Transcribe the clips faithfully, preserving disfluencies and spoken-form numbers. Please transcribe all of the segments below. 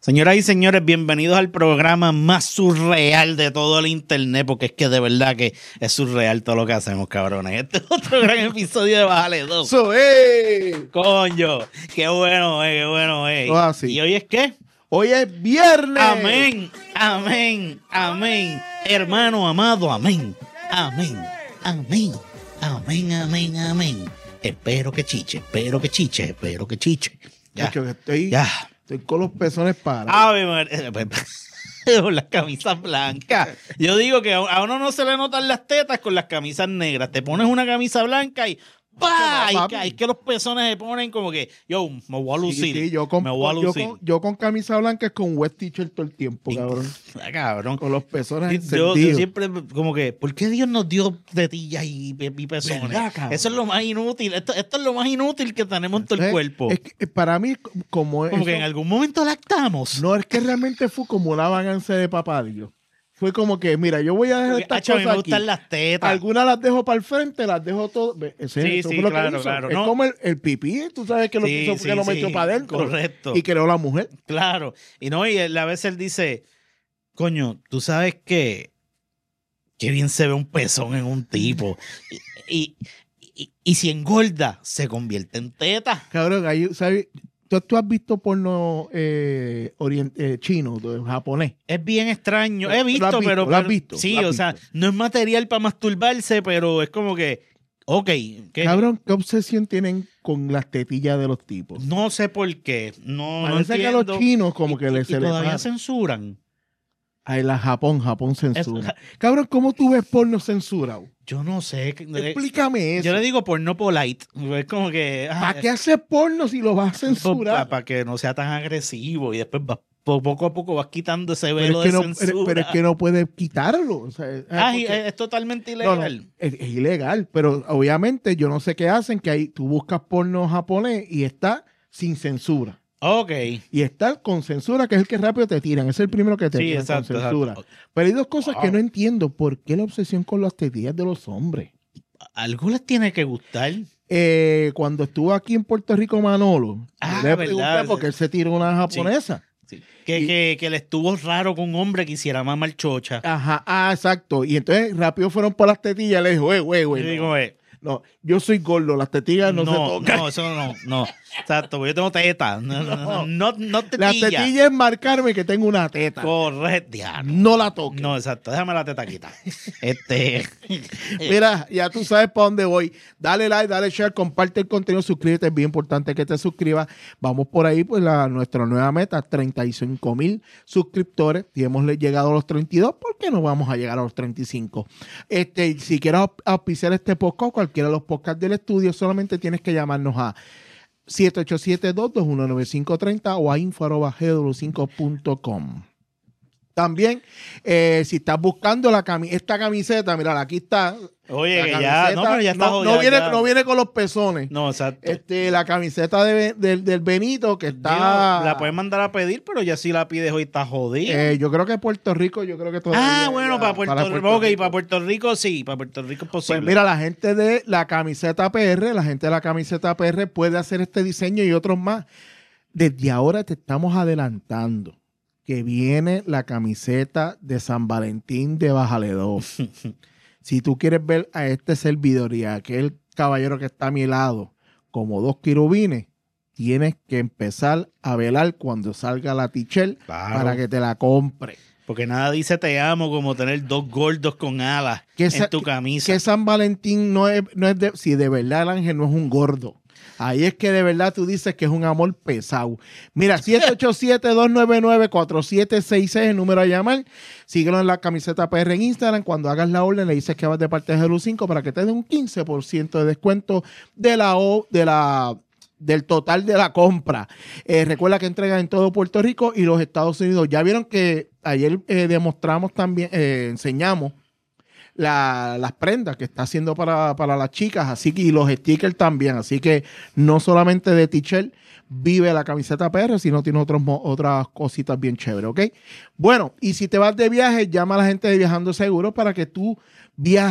Señoras y señores, bienvenidos al programa más surreal de todo el internet, porque es que de verdad que es surreal todo lo que hacemos, cabrones. Este es otro gran episodio de Bájale dos. ¡Eso es! Coño, qué bueno, eh, qué bueno, eh. Oh, así. ¿Y hoy es qué? Hoy es viernes. Amén, amén, amén. Hermano amado, amén, amén, amén, amén, amén, amén. Espero que chiche, espero que chiche, espero que chiche. Ya, Macho, que estoy, ya. estoy con los pezones parados. Ave María. Con las camisas blancas. Yo digo que a uno no se le notan las tetas con las camisas negras. Te pones una camisa blanca y ¡pah! No, Y que, es que los pezones se ponen como que yo me voy a Sí, lucir. sí, yo, con, me voy a yo, lucir. con, yo con camisa blanca es con wet t-shirt todo el tiempo, Y- cabrón. Ah, cabrón. Con los pezones Yo, yo encendidos. siempre como que, ¿por qué Dios nos dio tetillas y, y pezones? ¿Verdad, cabrón? Eso es lo más inútil. Esto, esto es lo más inútil que tenemos en todo el Eh, cuerpo. Es que, eh, para mí, como, Como eso, que en algún momento lactamos. no es que realmente fue como una vagancia de papá Dios. Fue como que, mira, yo voy a dejar Porque, estas acho, a mí cosas me aquí. gustan las tetas. Algunas las dejo para el frente, las dejo todo. Ve, ese- Sí, eso sí, fue lo que claro, hizo. claro. Es No. como el, el pipí, tú sabes que lo Sí, hizo sí, porque lo metió sí, para adentro. correcto. Y creó la mujer. Claro. Y no, y él- a veces él dice, coño, tú sabes que qué bien se ve un pezón en un tipo. Y, y, y, y si engorda, se convierte en teta. Cabrón, ahí, ¿sabes? ¿Tú, tú has visto porno eh, orient- eh, chino, de- japonés? Es bien extraño. Lo He has visto, visto, pero, lo has pero- visto, sí, lo has o sea, visto. no es material para masturbarse, pero es como que, ok, que Cabrón, ¿qué obsesión tienen con las tetillas de los tipos? no sé por qué. No, no Parece que a entiendo. los chinos como Y- que y- les y se les todavía para. censuran. Ay, la Japón, Japón censura. Cabrón, ¿cómo tú ves porno censurado? Yo no sé. Explícame eso. Yo le digo porno polite. Es como que. ah, ¿Para qué haces porno si lo vas a censurar? Para que no sea tan agresivo y después vas- po- poco a poco vas quitando ese Pero velo es, que de no, censura. pero, pero es que no puedes quitarlo. O sea, es- Ah, y porque- es, es totalmente no, no, ilegal. es, es ilegal, pero obviamente yo no sé qué hacen, que ahí tú buscas porno japonés y está sin censura. Ok. Y está con censura, que es el que rápido te tiran. Ese es el primero que te Sí, tiran exacto, con censura. exacto. Pero hay dos cosas Wow. que no entiendo. ¿Por qué la obsesión con las tetillas de los hombres? Algo les tiene que gustar. Eh, cuando estuvo aquí en Puerto Rico Manolo, Ah, yo le verdad, pregunté porque él se tiró una japonesa. Sí. Que, Y- que, que le estuvo raro con un hombre que hiciera mamar chocha. Ajá, ah, exacto. Y entonces rápido fueron por las tetillas y le dijo, güey, güey, Yo güey. digo, No, eh, no, yo soy gordo, las tetillas no, no, se tocan. no, eso no, no. Exacto, porque yo tengo teta. No, no, no, no, no Las tetilla. tetillas es marcarme que tengo una teta. Correcto. diablo. No la toques. No, exacto. Déjame la teta quita. Este. Mira, ya tú sabes para dónde voy. Dale like, dale share, comparte el contenido, suscríbete. Es bien importante que te suscribas. Vamos por ahí, pues la, nuestra nueva meta, treinta y cinco mil suscriptores. Y hemos llegado a los treinta y dos. ¿Por qué no vamos a llegar a los treinta y cinco? Este, si quieres au- auspiciar este podcast, cualquiera de los podcasts del estudio, solamente tienes que llamarnos a siete ocho siete, dos dos uno, nueve cinco tres cero o a info arroba g w cinco punto com. También, eh, si estás buscando la cami esta camiseta, mira, aquí está. Oye, La que ya. camiseta, No, pero ya está no, jodida, no viene, ya. no viene con los pezones. No, exacto. Este, la camiseta de, del- del Benito que está. Digo, la puedes mandar a pedir, pero ya si la pides hoy está jodida. eh, yo creo que Puerto Rico, yo creo que todavía. ah, bueno, ya- para Puerto, Rico. Puerto Ok, para Puerto Rico sí, para Puerto Rico es posible. Pues mira, la gente de la camiseta P R, la gente de la camiseta P R puede hacer este diseño y otros más. Desde ahora te estamos adelantando que viene la camiseta de San Valentín de Bájale dos. Si tú quieres ver a este servidor y a aquel caballero que está a mi lado como dos querubines, tienes que empezar a velar cuando salga la t-shirt Claro. para que te la compre. Porque nada dice te amo como tener dos gordos con alas Que en esa- tu camisa. Que San Valentín no es, no es de, si de verdad el ángel no es un gordo. Ahí es que de verdad tú dices que es un amor pesado. Mira, siete ocho siete, dos nueve nueve, cuatro siete seis seis, el número a llamar. Síguelo en la camiseta P R en Instagram. Cuando hagas la orden le dices que vas de parte de G L U cinco para que te den un quince por ciento de descuento de la, o- de la del total de la compra. Eh, recuerda que entregan en todo Puerto Rico y los Estados Unidos. Ya vieron que ayer eh, demostramos también, eh, enseñamos la- las prendas que está haciendo para, para las chicas, así que y los stickers también. Así que no solamente de t-shirt vive la camiseta P R, sino tiene otros, mo- otras cositas bien chéveres, ¿ok? Bueno, y si te vas de viaje, llama a la gente de Viajando Seguro para que tú viajes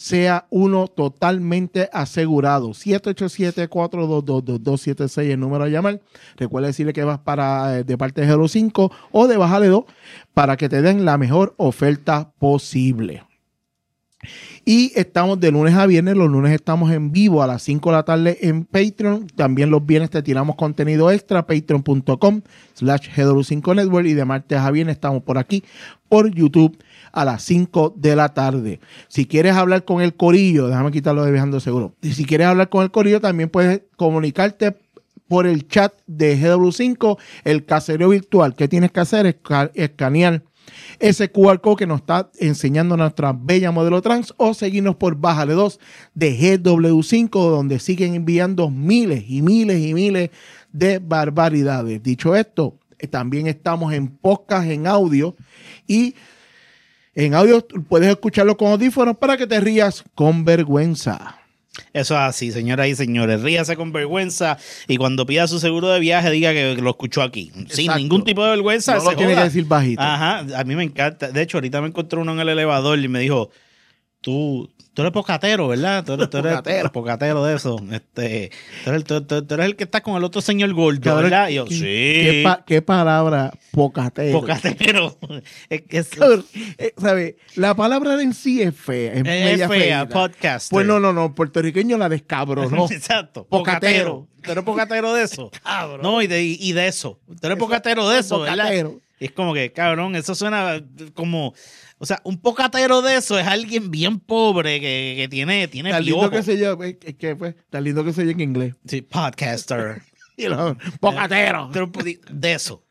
sea uno totalmente asegurado. siete ocho siete, cuatro dos dos, dos dos siete seis el número a llamar. Recuerda decirle que vas para eh, de parte de Hero cinco o de Bájale dos para que te den la mejor oferta posible. Y estamos de lunes a viernes. Los lunes estamos en vivo a las cinco de la tarde en Patreon. También los viernes te tiramos contenido extra. Patreon.com slash G W5 Network. Y de martes a viernes estamos por aquí por YouTube a las cinco de la tarde. Si quieres hablar con el corillo, déjame quitarlo de Viajando Seguro. Y si quieres hablar con el corillo, también puedes comunicarte por el chat de G W cinco, el casereo virtual. ¿Qué tienes que hacer? Esca- escanear ese Q R code que nos está enseñando nuestra bella modelo trans o seguirnos por Bájale dos de G W cinco, donde siguen enviando miles y miles y miles de barbaridades. Dicho esto, eh, también estamos en podcast, en audio, y en audio puedes escucharlo con audífonos para que te rías con vergüenza. Eso es así, señoras y señores. Ríase con vergüenza y cuando pida su seguro de viaje diga que lo escuchó aquí. Exacto. Sin ningún tipo de vergüenza. No lo tiene que decir bajito. Ajá, a mí me encanta. De hecho, ahorita me encontré uno en el elevador y me dijo, tú, tú eres pocatero, ¿verdad? Tú eres, tú eres pocatero. pocatero de eso. Este, tú, eres, tú, tú, tú eres el que está con el otro señor gordo, ¿verdad? Y yo, ¿Qué, sí. ¿qué, pa, ¿Qué palabra pocatero? Pocatero. Es que es, eh, ¿sabe? La palabra en sí es fea. Es, es media fea, feita. podcaster. Pues no, no, no. Puertorriqueño la descabronó. Exacto. Pocatero. Pocatero. Tú eres pocatero de eso. Cabrón. No, y de, y de eso. Tú eres pocatero de eso, ¿verdad? Pocatero. Y es como que, cabrón, eso suena como... O sea, un pocatero de eso es alguien bien pobre que, que tiene, tiene Tan lindo piojo. que se llama, es que fue, tan lindo que se oye en inglés. Sí, podcaster. Y lo- Pocatero. De eso.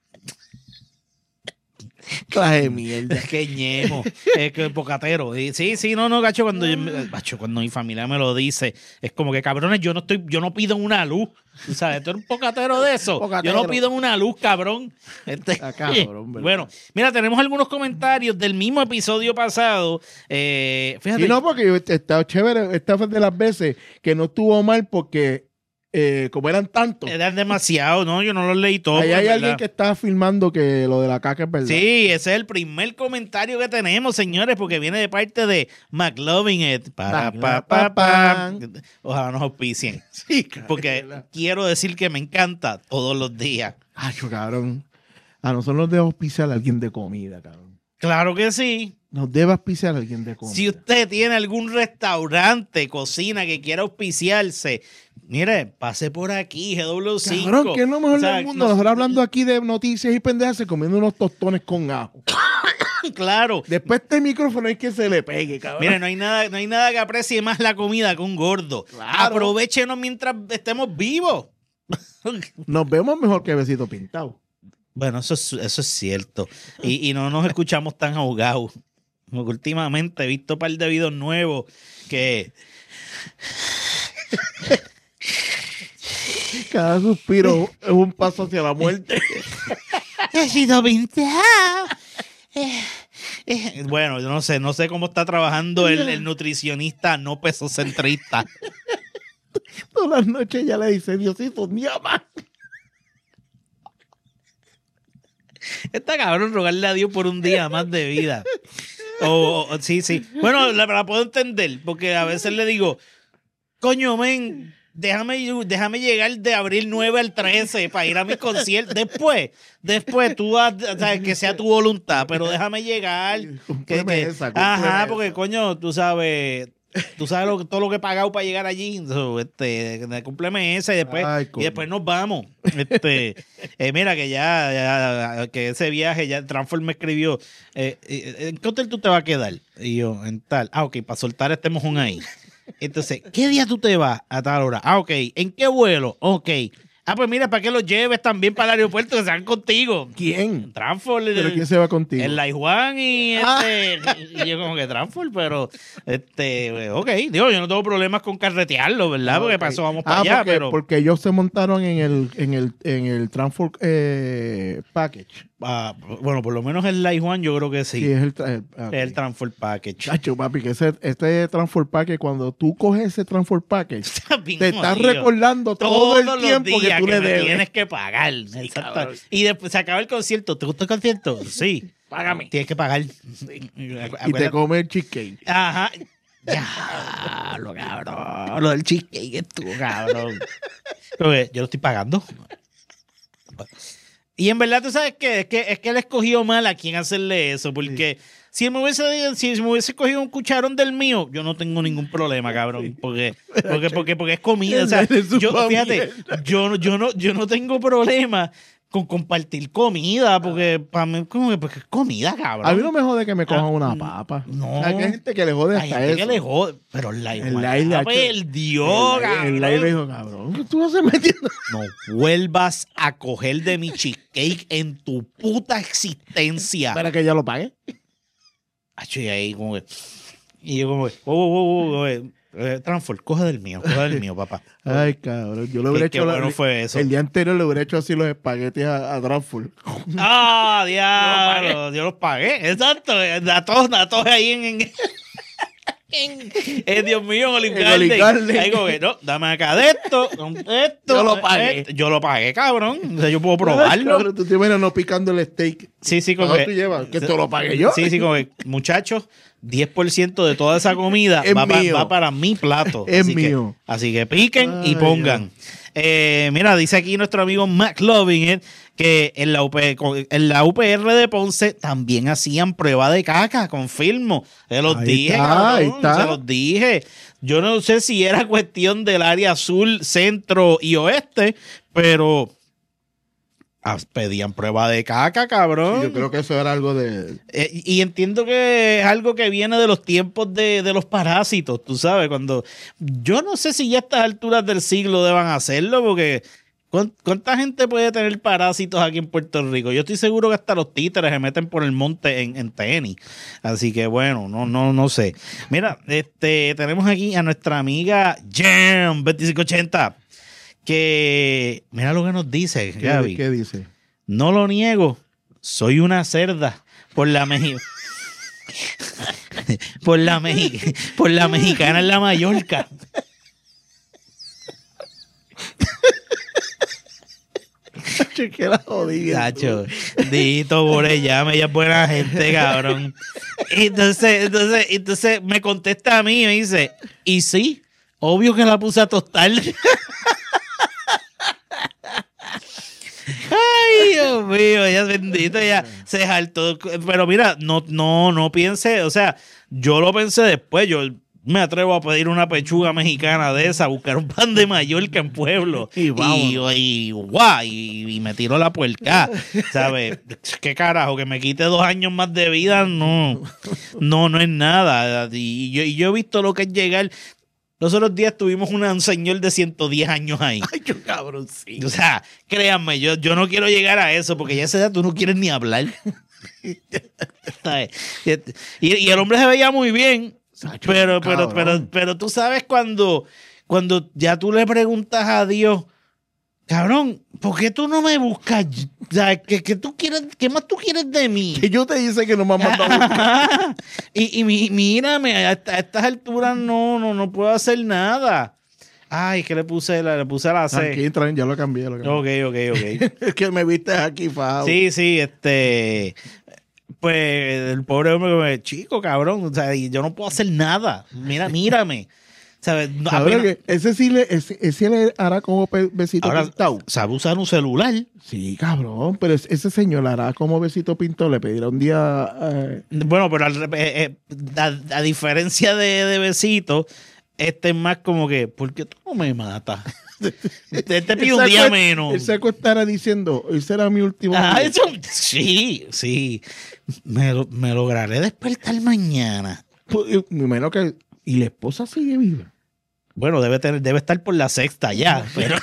Clase de mierda. Es que ñemo. Es que pocatero. Y sí, sí, no, no, gacho, cuando, yo, gacho, cuando mi familia me lo dice, es como que, cabrones, yo no estoy, yo no pido una luz. ¿Tú sabes? Tú eres un pocatero de eso. Pocatero. Yo no pido una luz, cabrón. Este, Ah, cabrón, ¿verdad? bueno, mira, tenemos algunos comentarios del mismo episodio pasado. Eh, fíjate. Y no, porque yo- está chévere. Esta fue de las veces que no estuvo mal porque eh, como eran tantos. Eran demasiado, ¿no? Yo no los leí todos. Ahí hay ¿verdad? alguien que está afirmando que lo de la caca es verdad. Sí, ese es el primer comentario que tenemos, señores, porque viene de parte de McLovin It. Pa, pa, pa, pa. Ojalá nos auspicien. Sí, cabrón. Porque quiero decir que me encanta todos los días. Ay, cabrón. A nosotros nos debe auspiciar alguien de comida, cabrón. Claro que sí. Nos debe auspiciar alguien de comida. Si usted tiene algún restaurante, cocina que quiera auspiciarse, mire, pase por aquí, G W cinco. Cabrón, que es lo mejor O sea, del mundo. no- Nosotros hablando aquí de noticias y pendejas, comiendo unos tostones con ajo. Claro. Después este micrófono es que se le pegue, cabrón. Mire, no hay nada, no hay nada que aprecie más la comida que un gordo. Claro. Aprovéchenos mientras estemos vivos. Nos vemos mejor que besito pintado. Bueno, eso es, eso es cierto. Y, y no nos escuchamos tan ahogados. Porque últimamente he visto un par de videos nuevos que... Cada suspiro es un paso hacia la muerte. He sido pintado. Eh, eh, Bueno, yo no sé, no sé cómo está trabajando el, el nutricionista no pesocentrista. Todas las noches ya le dice, Diosito, mi ama. Está cabrón rogarle a Dios por un día más de vida. O, o- sí, sí. Bueno, la, la puedo entender, porque a veces le digo, coño, men, déjame, déjame llegar de abril nueve al trece para ir a mi concierto. Después, después, tú haz, o sea, que sea tu voluntad, pero déjame llegar. Que, Cúmpleme que- esa, cúmpleme ajá, esa. porque coño, tú sabes... Tú sabes lo, todo lo que he pagado para llegar allí. So, este, cúmpleme ese y después, Ay, y coño. después nos vamos. Este, eh, mira que ya, ya, que ese viaje, ya Transform me escribió, eh, eh, ¿en qué hotel tú te vas a quedar? Y yo, en tal. Ah, ok, para soltar este mojón ahí. Entonces, ¿qué día tú te vas a tal hora? Ah, ok. ¿En qué vuelo? Ok. Ah, pues mira, para que los lleves también para el aeropuerto, que sean contigo. ¿Quién? Transform. ¿Pero quién se va contigo? El Lai Juan y este. Y yo como que Transform, pero este, ok, digo, yo no tengo problemas con carretearlo, ¿verdad? Porque Ok. para eso vamos para Ah, allá, porque, pero porque ellos se montaron en el, en el, en el Transform eh, Package. ah, bueno, por lo menos el Lai Juan yo creo que sí. Sí, es el, tra- el, ok. El Transform Package. Chacho, papi, que ese, este Transform Package, cuando tú coges ese Transform Package, Está bien te estás jodido. recordando todo Todos el los tiempo que días tú le me debes. tienes que pagar. Exacto. cabrón. Y después se acaba el concierto. ¿Te gustó el concierto? Sí. Págame. Tienes que pagar. Y te come el cheesecake. Ajá. Ya, lo cabrón. Lo del cheesecake estuvo, cabrón. Pero, eh, yo lo estoy pagando. Y en verdad, tú sabes qué, es que, es que él escogió mal a quién hacerle eso, porque sí. si, él me hubiese, si me hubiese cogido un cucharón del mío, yo no tengo ningún problema, cabrón, porque, porque, porque, porque es comida. O sea, yo, fíjate, yo, yo, no, yo no tengo problema con compartir comida, porque para mí como que porque es comida, cabrón. A mí no me jode que me cojan ah, una papa. No. Hay gente que le jode hasta hay gente eso. que le jode, pero el live, el live la perdió, el, cabrón. El live le dijo, cabrón, ¿qué tú vas a metiendo? No vuelvas a coger de mi cheesecake en tu puta existencia. Para que ella lo pague. Acho, y ahí como que, y yo como que, oh, oh, oh, oh, oh, Eh, Transfor, coge del mío, coge del mío, papá. Ay, cabrón. Yo le hubiera qué, hecho. Qué bueno la, fue eso. El día anterior le hubiera hecho así los espaguetis a, a Transfor. ¡Ah, diablo! Yo los pagué. Exacto. A todos, a todos ahí en. en, en eh, Dios mío, en Olive Garden. Ahí como que, no, dame acá de esto, esto. Yo lo pagué. Esto. Yo lo pagué, cabrón. O sea, yo puedo probarlo. Ay, cabrón, tú te imaginas no picando el steak. Sí, sí, como que. tú llevas? ¿Que te lo pagué yo? Sí, sí, como que, muchachos. diez por ciento de toda esa comida va, pa, va para mi plato. Es así mío. Que, así que piquen Ay, y pongan. Eh, mira, dice aquí nuestro amigo McLovin eh, que en la, U P, en la U P R de Ponce también hacían prueba de caca, confirmo. Se los ahí dije, está, cabrón, ahí está. se los dije. Yo no sé si era cuestión del área sur, centro y oeste, pero... pedían prueba de caca, cabrón. Sí, yo creo que eso era algo de... Eh, y entiendo que es algo que viene de los tiempos de, de los parásitos, tú sabes, cuando... Yo no sé si ya a estas alturas del siglo deban hacerlo, porque... ¿Cuánta gente puede tener parásitos aquí en Puerto Rico? Yo estoy seguro que hasta los títeres se meten por el monte en, en tenis. Así que bueno, no, no, no sé. Mira, este, tenemos aquí a nuestra amiga Jam veinticinco ochenta. Que mira lo que nos dice, Gaby. ¿Qué dice? No lo niego, soy una cerda por la Meji por la Meji por la mexicana en la Mallorca. Que la jodida. Chacho, dito por ella, ella es buena gente, cabrón. Entonces, entonces, entonces me contesta a mí y me dice, y sí, obvio que la puse a tostar. Ay, Dios mío, ella es bendita, ya se saltó. Pero mira, no, no, no piense, o sea, yo lo pensé después, yo me atrevo a pedir una pechuga mexicana de esa, buscar un pan de Mallorca en Pueblo. Y, y, y, guau, y, y me tiró la puerca, ¿sabes? ¿Qué carajo? Que me quite dos años más de vida, no, no, no es nada. Y yo, y yo he visto lo que es llegar. Los otros días tuvimos una, un señor de ciento diez años ahí. Ay, qué cabrón, sí. O sea, créanme, yo, yo no quiero llegar a eso porque ya a esa edad tú no quieres ni hablar. y, y el hombre se veía muy bien, Sacho, pero, pero, pero, pero tú sabes cuando, cuando ya tú le preguntas a Dios, cabrón, ¿por qué tú no me buscas? O sea, ¿qué, qué, tú quieres, ¿qué más tú quieres de mí? Que yo te dice que no me has mandado a buscar. y, y mí, mírame, a, a estas alturas no, no, no puedo hacer nada. Ay, que le puse la, le puse la C. Aquí traen, ya lo cambié. Lo cambié. Ok, ok, ok. Es que me viste aquí, fajado. Sí, sí, este... Pues el pobre hombre me chico, cabrón, o sea, yo no puedo hacer nada. Mira, mírame. ¿Sabes? No, apenas... que ese sí le, ese, ese le hará como besito ahora, pintado. ¿sabe usar un celular? Sí, cabrón, pero ese señor le hará como besito pintado, le pedirá un día... Eh... Bueno, pero al, eh, eh, a, a diferencia de, de besito, este es más como que, ¿por qué tú no me matas? Te, te pido un día menos. El saco estará diciendo, ese será mi último ah, día. Eso, sí, sí. Me, me lograré despertar mañana. Pues, me imagino que... ¿Y la esposa sigue viva? Bueno, debe tener, debe estar por la sexta ya, pero...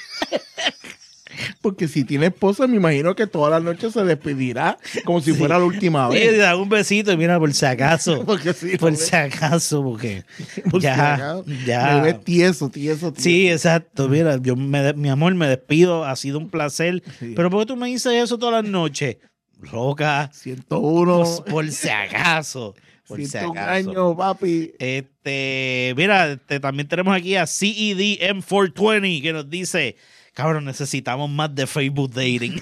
Porque si tiene esposa, me imagino que todas las noches se despedirá como si sí. fuera la última vez. Sí, da un besito y mira, por si acaso. porque sí, por si acaso, porque por ya, si acaso. ya. Me ves tieso, tieso, tieso. Sí, exacto. Mira, yo me, mi amor, me despido. Ha sido un placer. Sí. Pero ¿por qué tú me dices eso todas las noches? Loca. ciento uno. Por, por si acaso. Por ciento uno si acaso. años, papi. Este, mira, este, también tenemos aquí a C E D M cuatrocientos veinte que nos dice... Cabrón, necesitamos más de Facebook Dating.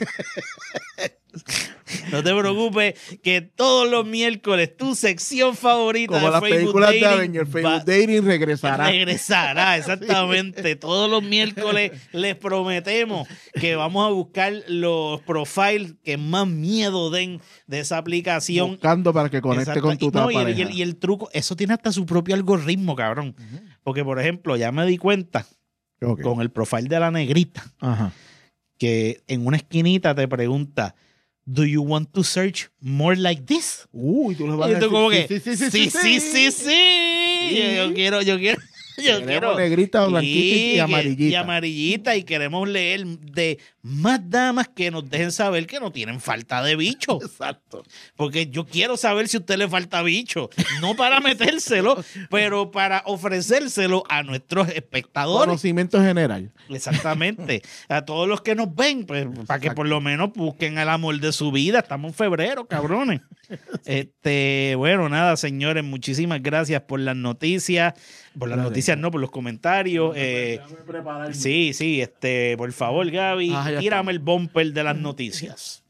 No te preocupes, que todos los miércoles tu sección favorita Como de las Facebook películas Dating de Avengers, Facebook va- Dating regresará. regresará, exactamente. Todos los miércoles les prometemos que vamos a buscar los profiles que más miedo den de esa aplicación. Buscando para que conecte Exacto. con tu Y, no, y, el, pareja. y el- y el truco, eso tiene hasta su propio algoritmo, cabrón. Porque, por ejemplo, ya me di cuenta Ok. con el profile de la negrita Ajá. que en una esquinita te pregunta, ¿Do you want to search more like this? Uy, tú le vas Y a tú decir, como que, sí, sí, sí, sí, sí, sí, sí. Yo, yo quiero, yo quiero, yo Queremos quiero. negrita, blanquita y- y que- amarillita. Y amarillita. Y queremos leer de más damas que nos dejen saber que no tienen falta de bicho. Exacto. Porque yo quiero saber si a usted le falta bicho. No para metérselo, pero para ofrecérselo a nuestros espectadores. Conocimiento general. Exactamente. A todos los que nos ven, pues, para que por lo menos busquen el amor de su vida. Estamos en febrero, cabrones. Este, bueno, nada, señores, muchísimas gracias por las noticias. Por las Gracias. noticias, no, por los comentarios. Eh, Déjame prepararme. sí, sí, este, por favor, Gaby, Ah, ya tírame el bumper de las noticias.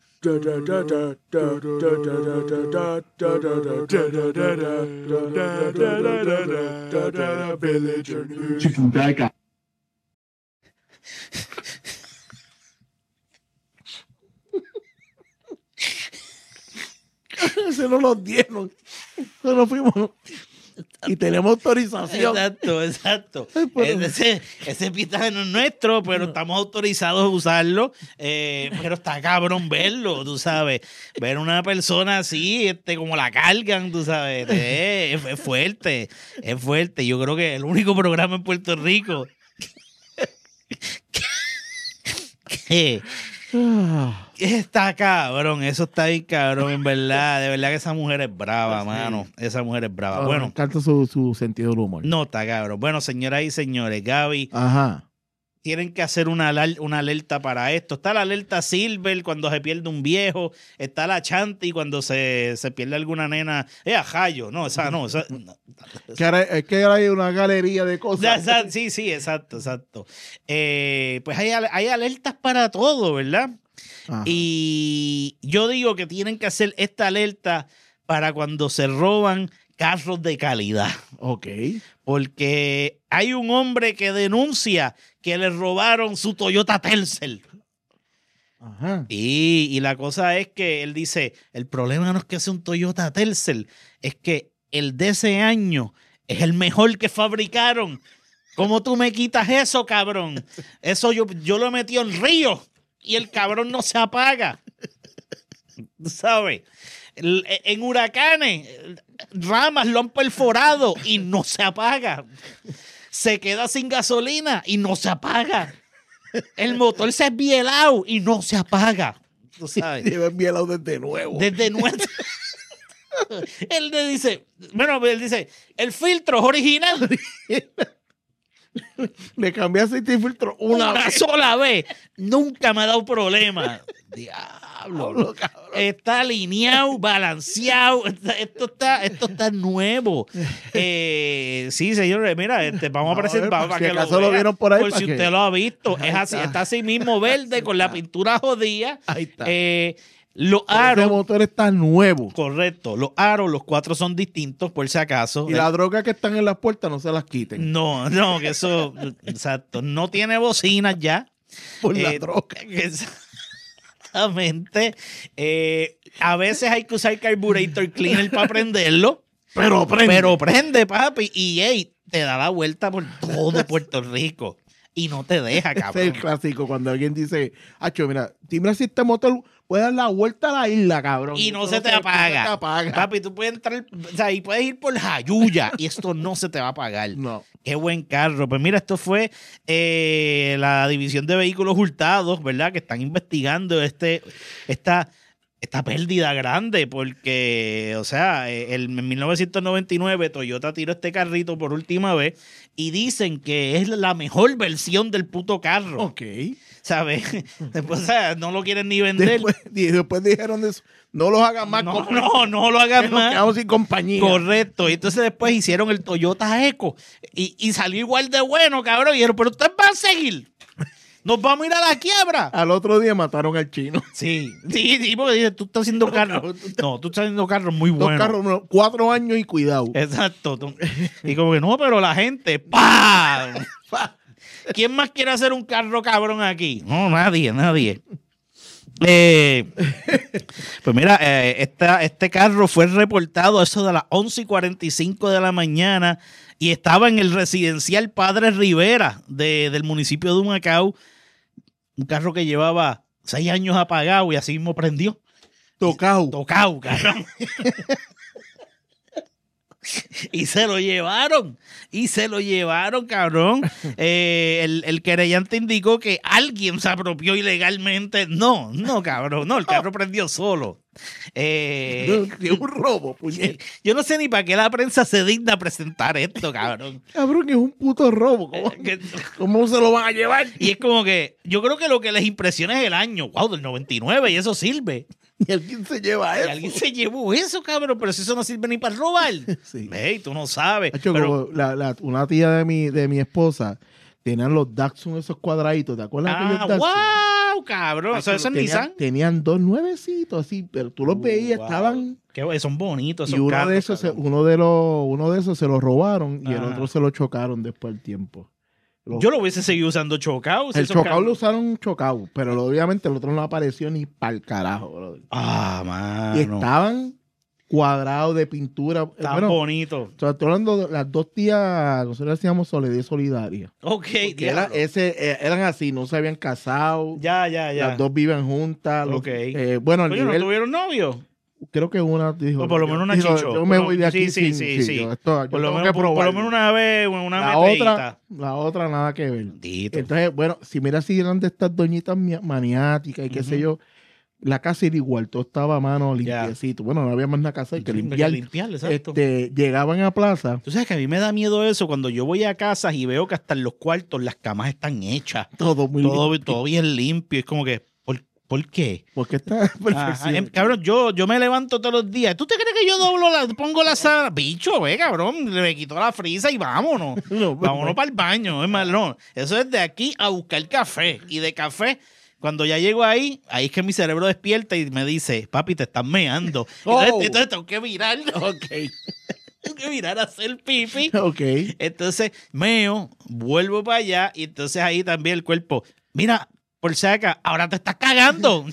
Ese no nos dieron. No nos fuimos. Y tenemos autorización. Exacto, exacto. Ay, pero- Ese, ese pitaje no es nuestro, pero estamos autorizados a usarlo. eh, pero está cabrón verlo, tú sabes. Ver una persona así, este, como la cargan, tú sabes. eh, es, es fuerte, es fuerte. Yo creo que el único programa en Puerto Rico que, Ah, que está cabrón. Eso está bien cabrón, en verdad. De verdad que esa mujer es brava, mano. Esa mujer es brava. me Bueno, encanta su, su sentido del humor. no está cabrón. Bueno, señoras y señores, Gaby, Ajá. tienen que hacer una, alar- una alerta para esto. Está la alerta Silver cuando se pierde un viejo. Está la Chanti cuando se, se pierde alguna nena. Es a Jayo. No, esa no. Esa, no. Que ahora, es que ahora hay una galería de Ya, cosas. esa- sí, sí, exacto, exacto. Eh, pues hay, al- hay alertas para todo, ¿verdad? Ajá. Y yo digo que tienen que hacer esta alerta para cuando se roban carros de calidad. Ok. Porque hay un hombre que denuncia que le robaron su Toyota Tercel. Ajá. Y, y la cosa es que él dice, el problema no es que sea un Toyota Tercel, es que el de ese año es el mejor que fabricaron. ¿Cómo tú me quitas eso, cabrón? Eso yo, yo lo he metido en río y el cabrón no se apaga. ¿Tú sabes? El- En huracanes, ramas lo han perforado y no se apaga. Se queda sin gasolina y no se apaga. El motor se ha bielado y no se apaga. Tú sabes. Lleva enviado desde nuevo. Desde nuevo. Él le dice, bueno, él dice, el filtro es original. Le cambié aceite y filtro una, Una vez. sola vez. Nunca me ha dado problema. Diablo. Está alineado, balanceado. Esto está, esto está nuevo. Eh, sí, señores, mira, este, vamos a Vamos a ver, presentar por para si que acaso lo, lo vean, vieron por ahí, por para si que- usted lo ha visto. Ahí Es así, está. está así mismo verde con la pintura jodida. Ahí está. Eh, los Ese aros, motor está nuevo. correcto, los aros, los cuatro son distintos, por si acaso. Y la droga que están en las puertas no se las quiten. No, no, que eso, exacto, no tiene bocinas ya. Por la Eh, droga. Exactamente. Eh, a veces hay que usar carburetor cleaner para prenderlo, Pero prende. pero prende, papi, y hey, te da la vuelta por todo Puerto Rico y no te deja, Ese es cabrón. el clásico cuando alguien dice, Acho, mira, dime si este motor puede dar la vuelta a la isla, cabrón. Y no Esto se te apaga. no se te apaga. Papi, tú puedes entrar, o sea, y puedes ir por Jayuya y esto no se te va a apagar. No. Qué buen carro. Pues mira, esto fue eh, la División de Vehículos Hurtados, ¿verdad? Que están investigando este, esta, esta pérdida grande porque, o sea, eh, el, en mil novecientos noventa y nueve Toyota tiró este carrito por última vez y dicen que es la mejor versión del puto carro, Ok. ¿sabes? Después, o sea, no lo quieren ni vender. Después, y después dijeron de eso, no los hagan más. no, con- no, no lo que hagan nos más. quedamos sin compañía. Correcto. Y entonces después hicieron el Toyota Eco y, y salió igual de bueno, cabrón. Y dijeron, pero ustedes van a seguir. nos vamos a ir a la quiebra. Al otro día mataron al chino. Sí, sí, sí, porque dice, tú estás haciendo carros. No, tú estás haciendo carros muy buenos. Dos carros, no, cuatro años y cuidado. Exacto. Tú- Y como que no, pero la gente, ¡pam! ¿Quién más quiere hacer un carro cabrón aquí? No, nadie, nadie. Eh, pues mira, eh, esta- este carro fue reportado a eso de las once y cuarenta y cinco de la mañana y estaba en el residencial Padre Rivera de- del municipio de Humacao. Un carro que llevaba seis años apagado y así mismo prendió. Tocao. Tocado, cabrón. Y se lo llevaron. Y se lo llevaron, cabrón. Eh, el, el querellante indicó que alguien se apropió ilegalmente. No, no, cabrón. No, el carro prendió solo. Eh, Es un robo, puñet. yo no sé ni para qué la prensa se digna a presentar esto, cabrón. Cabrón, es un puto robo. ¿Cómo, Que- cómo se lo van a llevar? Y es como que yo creo que lo que les impresiona es el año. Wow, del noventa y nueve y eso sirve. Y alguien se lleva Y eso. alguien se llevó eso, cabrón, pero si eso no sirve ni para robar. Sí. Ey, tú no sabes. Hacho, Pero- como la, la- una tía de mi, de mi esposa tenían los Datsun, esos cuadraditos. ¿Te acuerdas de ah, aquellos Datsun? wow, cabrón. Hacho, Eso, eso es tenían, Nissan. tenían dos nuevecitos así, pero tú los Uh, veías, wow. estaban. Qué- son bonitos Y esos uno carros, de esos, se- cabrón. uno de los, uno de esos se lo robaron y el Ajá. otro se lo chocaron después del tiempo. Lo- Yo lo hubiese seguido usando chocado. si el esos chocado carros- lo usaron chocado, pero lo- obviamente el otro no apareció ni para el carajo, brother. Ah, mano. Y estaban cuadrados de pintura. Eh, Tan bueno, bonito. o sea, estoy hablando de las dos tías, nosotros decíamos Soledad Solidaria. Ok, Que era, diablo. ese, eh, eran así, no se habían casado. Ya, ya, ya. Las dos viven juntas. los- Ok. eh, bueno, al Oye, ¿no nivel, tuvieron novio? creo que una dijo. O por lo yo- menos una dijo, chichó. Yo me Por voy de lo- aquí. sí, sí, sin- sí, sí. yo esto- yo Por lo, tengo menos, que por, por lo probarlo. menos una vez, una La meteíta. otra, la otra nada que ver. Bendito. Entonces, bueno, si mira si eran de estas doñitas mi- maniáticas y qué sé Ujú. yo, la casa era igual, todo estaba a mano Ya. limpiecito. Bueno, no había más nada que hacer que Sí, limpiar. que limpiar, exacto. Este, llegaban a plaza, Tú sabes que a mí me da miedo eso cuando yo voy a casas y veo que hasta en los cuartos las camas están hechas. todo muy Todo, limpio. todo bien limpio. Es como que, ¿por, ¿por qué? Porque está en perfección. Ajá, em, cabrón, yo, yo me levanto todos los días. ¿Tú te crees que yo doblo la, pongo la sábana? Bicho, ve, cabrón, le quito la frisa y vámonos. No, Vámonos para el baño. Es más, no. Eso es de aquí a buscar café. Y de café, cuando ya llego ahí, ahí es que mi cerebro despierta y me dice, papi, te estás meando. Entonces, Oh. entonces tengo que mirar. Ok. Tengo que mirar a hacer pipi. Ok. Entonces, meo, vuelvo para allá y entonces ahí también el cuerpo, mira, por si acá, ahora te estás cagando.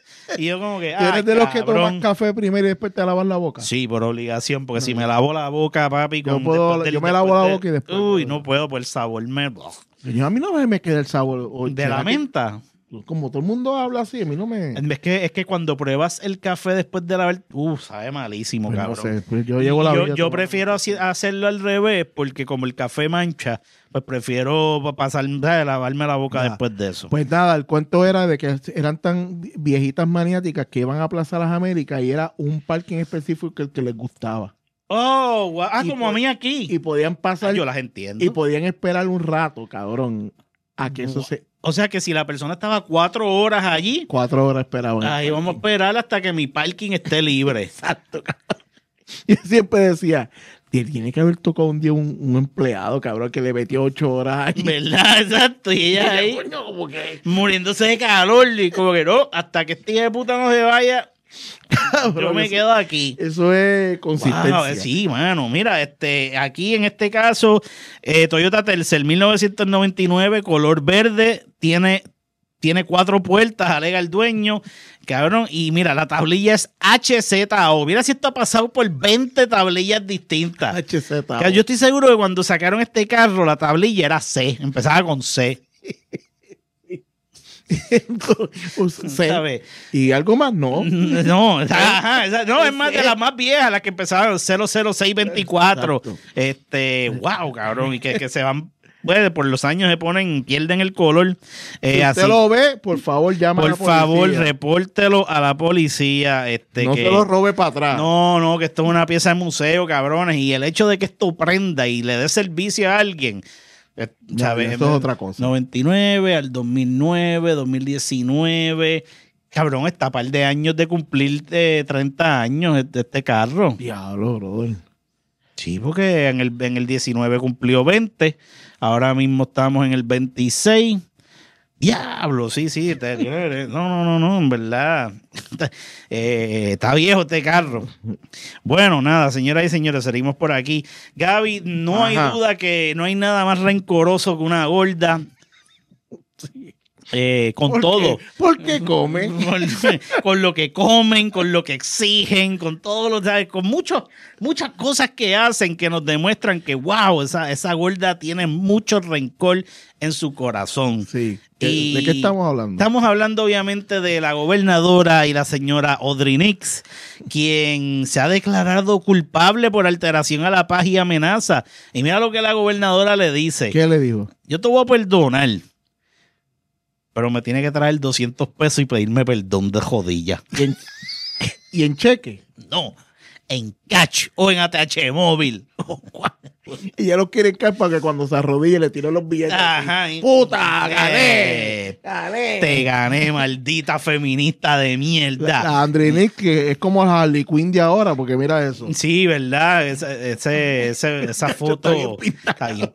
Y yo como que, ¿Tú eres "Ay, de los que cabrón". toman café primero y después te lavas la boca? Sí, por obligación, porque si me lavo la boca, papi, Yo con, puedo- después del- yo me lavo después la de- boca y después- Uy, no puedo, por el sabor me... Yo, a mí no me queda el sabor. o- De ¿será la que- menta. Como todo el mundo habla así, a mí no me... Es que, es que cuando pruebas el café después de lavar, uh, sabe malísimo, Pues no cabrón. sé, pues yo llevo la yo, vida yo tomando- prefiero así- hacerlo al revés, porque como el café mancha, pues prefiero pa- pasar, ¿sabes? Lavarme la boca Ya. después de eso. Pues nada, el cuento era de que eran tan viejitas maniáticas que iban a Plaza Las Américas y era un parque en específico que, que les gustaba. Oh, guau. Ah, Y como por- a mí aquí. Y podían Ah, pasar yo las entiendo. y podían esperar un rato, cabrón, a que eso se... O sea que si la persona estaba cuatro horas allí, Cuatro horas esperaban. ahí vamos a esperar hasta que mi parking esté libre. Exacto, cabrón. Yo siempre decía, tiene que haber tocado un día un, un empleado, cabrón, que le metió ocho horas ahí. ¿Verdad? Exacto. Y ella ahí Coño, como que... muriéndose de calor y como que no, hasta que este hijo de puta no se vaya, yo Cabrón, me eso- quedo aquí. Eso es consistencia. Wow, sí, mano. Mira, este, aquí en este caso, eh, Toyota Tercel mil novecientos noventa y nueve, color verde, tiene, tiene cuatro puertas, alega el dueño, cabrón. Y mira, la tablilla es H Z O. Mira si esto ha pasado por veinte tablillas distintas. H Z. Que Yo estoy seguro que cuando sacaron este carro, la tablilla era C, empezaba con C. C. ¿Sabes? Y algo más, no. No, ajá, esa- no, es más de las más viejas, las que empezaron cero cero seis veinticuatro. Exacto. Este, wow, cabrón, y que, que se van, bueno, por los años se ponen, pierden el color. Eh, Si así, usted lo ve, por favor, llama a por la policía. favor, repórtelo a la policía. Este, no que, se lo robe para atrás. no, no, que esto es una pieza de museo, cabrones, y el hecho de que esto prenda y le dé servicio a alguien. eh, Ya, ¿sabes? eso es otra cosa. noventa y nueve al dos mil nueve, dos mil diecinueve. Cabrón, está a par de años de cumplir eh, treinta años de este carro. Diablo, brother. Sí, porque en el, en el diecinueve cumplió veinte. Ahora mismo estamos en el veintiséis. Diablo, sí, sí. Te, no, no, no, no, en verdad. Eh, está viejo este carro. Bueno, nada, señoras y señores, seguimos por aquí. Gaby, no Ajá. hay duda que no hay nada más rencoroso que una gorda. Eh, con ¿Por todo. qué? ¿Por qué come? Con, con lo que comen, con lo que exigen, con todo lo ¿sabes? Con muchos, muchas cosas que hacen que nos demuestran que, wow, esa, esa gorda tiene mucho rencor en su corazón. Sí. Y ¿De qué estamos hablando? Estamos hablando obviamente de la gobernadora y la señora Audrey Nix, quien se ha declarado culpable por alteración a la paz y amenaza. Y mira lo que la gobernadora le dice. ¿Qué le dijo? Yo te voy a perdonar, pero me tiene que traer doscientos pesos y pedirme perdón de jodilla. ¿Y en, y en cheque? No, en cash o en A T H móvil. Y ya lo quiere caer para que cuando se arrodille le tire los billetes. Ajá. ¡Puta! Eh, ¡Gané! ¡Gané! Te gané, maldita feminista de La, mierda. la Andrinic, que es como la Harley Quinn de ahora, porque mira eso. Sí, ¿verdad? Ese, ese, ese- esa foto Está bien pintada. está bien.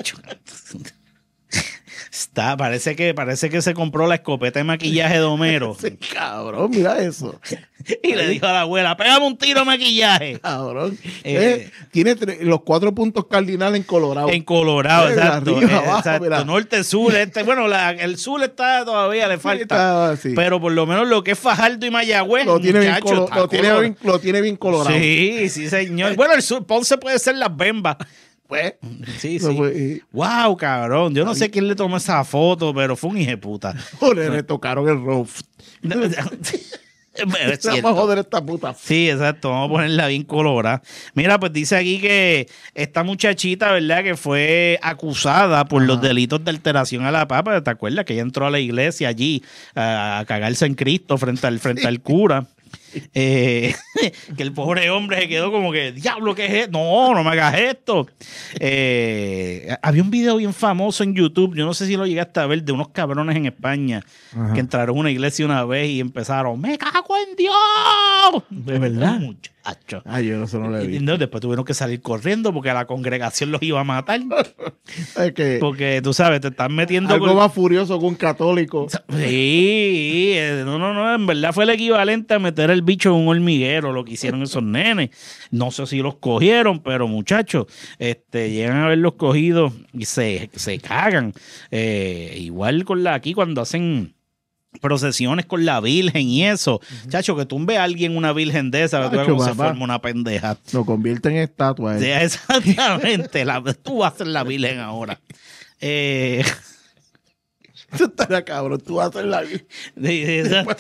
Está, parece que, parece que se compró la escopeta de maquillaje de Homero Sí, cabrón, mira eso. y le dijo a la abuela, pégame un tiro de maquillaje. Cabrón. Eh, Eh, tiene tre- los cuatro puntos cardinales en Colorado. En Colorado, Mira, exacto. arriba, eh, abajo, exacto. mira. Norte, sur, este. Bueno, la- el sur está todavía, le Sí, falta. está así. Pero por lo menos lo que es Fajardo y Mayagüez, lo, tiene bien muchacho, colo- está lo, tiene color- bien, lo tiene bien colorado. Sí, sí, señor. Bueno, el sur, Ponce puede ser las bembas. Pues, Sí, no sí. fue- y- Wow, cabrón. Yo no sé quién le tomó esa foto, pero fue un hijo de puta. joder, le tocaron el rough. Pero es Se cierto. llama joder esta puta. Sí, exacto. Vamos a ponerla bien colorada. Mira, pues dice aquí que esta muchachita, ¿verdad? Que fue acusada por Ajá. los delitos de alteración a la paz. ¿Te acuerdas? Que ella entró a la iglesia allí a, a cagarse en Cristo frente al, frente al cura. Eh, que el pobre hombre se quedó como que, diablo, ¿qué es esto? No, no me hagas esto. Eh, había un video bien famoso en YouTube, yo no sé si lo llegaste a ver, de unos cabrones en España Ajá. que entraron a una iglesia una vez y empezaron, ¡me cago en Dios! ¿De verdad? Muchacho. Ay, yo no se no le Y vi. no, después tuvieron que salir corriendo porque la congregación los iba a matar. Es que Porque tú sabes, te están metiendo algo con- más furioso que un católico. Sí, eh, no, no, no, en verdad fue el equivalente a meter el bicho en un hormiguero, lo que hicieron esos nenes. No sé si los cogieron, pero muchachos, este, llegan a haberlos cogido y se, se cagan. Eh, igual con la aquí cuando hacen procesiones con la Virgen y eso. Chacho, que tumbe a alguien una Virgen de esa, que tú veas Chacho, cómo se papá. forma una pendeja. Lo convierte en estatua. Sí, eh. exactamente, la, tú vas a ser la Virgen ahora. Eh, Eso estaría cabrón. Tú vas a hacer la vida. sí, exacto.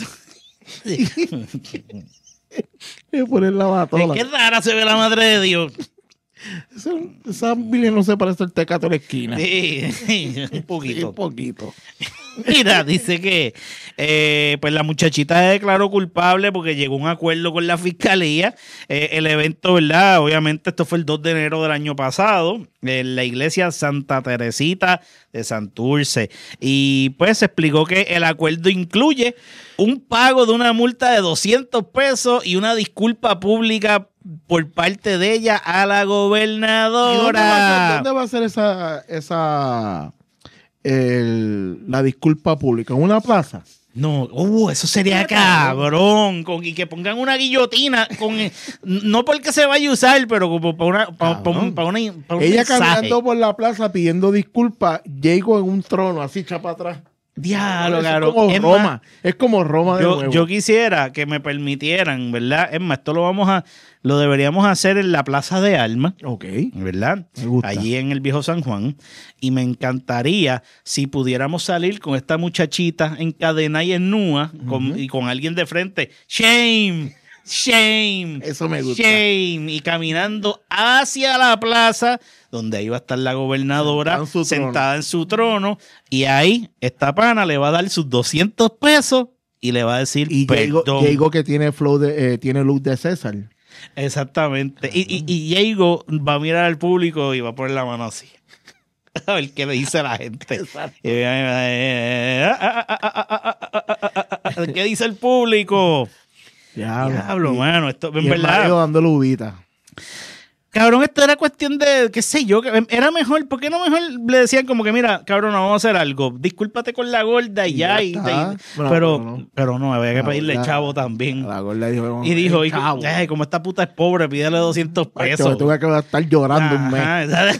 Y poner la batola. Qué rara se ve la madre de Dios. Esa, esa Biblia no se parece al tecato de la esquina. Sí, sí, un Sí, poquito. un poquito. Mira, dice que eh, pues la muchachita se declaró culpable porque llegó a un acuerdo con la fiscalía. Eh, el evento, ¿verdad? Obviamente esto fue el dos de enero del año pasado en la iglesia Santa Teresita de Santurce. Y pues se explicó que el acuerdo incluye un pago de una multa de doscientos pesos y una disculpa pública por parte de ella a la ¿Y dónde va a gobernadora. ser, dónde va a ser esa, esa el- la disculpa pública? ¿En una plaza? No, uh, eso sería cabrón. Con, y que pongan una guillotina, con, no porque se vaya a usar, pero como para una, para, para un, para una- para un Ella mensaje. caminando por la plaza pidiendo disculpas, llego en un trono así chapa atrás. Diablo, Es cabrón. como Es Roma. más, Es como Roma de yo, nuevo. yo quisiera que me permitieran, ¿verdad? Es más, esto lo vamos a, lo deberíamos hacer en la Plaza de Armas, Ok. ¿verdad? Me gusta. Allí en el viejo San Juan. Y me encantaría si pudiéramos salir con esta muchachita encadenada y en nua con, y con alguien de frente. ¡Shame! ¡Shame! Eso me gusta. Shame. Y caminando hacia la plaza donde ahí va a estar la gobernadora Sentada en su trono. sentada en su trono. Y ahí esta pana le va a dar sus doscientos pesos y le va a decir Y Diego, perdón. Diego que tiene flow de, eh, tiene luz de César. Exactamente. Y, y, y Diego va a mirar al público y va a poner la mano así. A ver qué le dice la gente. Exacto. Y va a- ¿Qué dice el público? Diablo. Diablo, Y- mano. Esto, en y el marido verdad. dándole uvita. cabrón, esto era cuestión de, qué sé yo, que era mejor, ¿por qué no mejor le decían como que, mira, cabrón, no, vamos a hacer algo, discúlpate con la gorda y, Y ya, ya y, está. y- Bueno, pero, pero no. pero no, había que La pedirle gorda- chavo también. La gorda dijo, Y dijo, y, chavo. ay, como esta puta es pobre, pídele doscientos pesos. Macho, tuve que estar llorando un mes. Ajá, ¿sabes?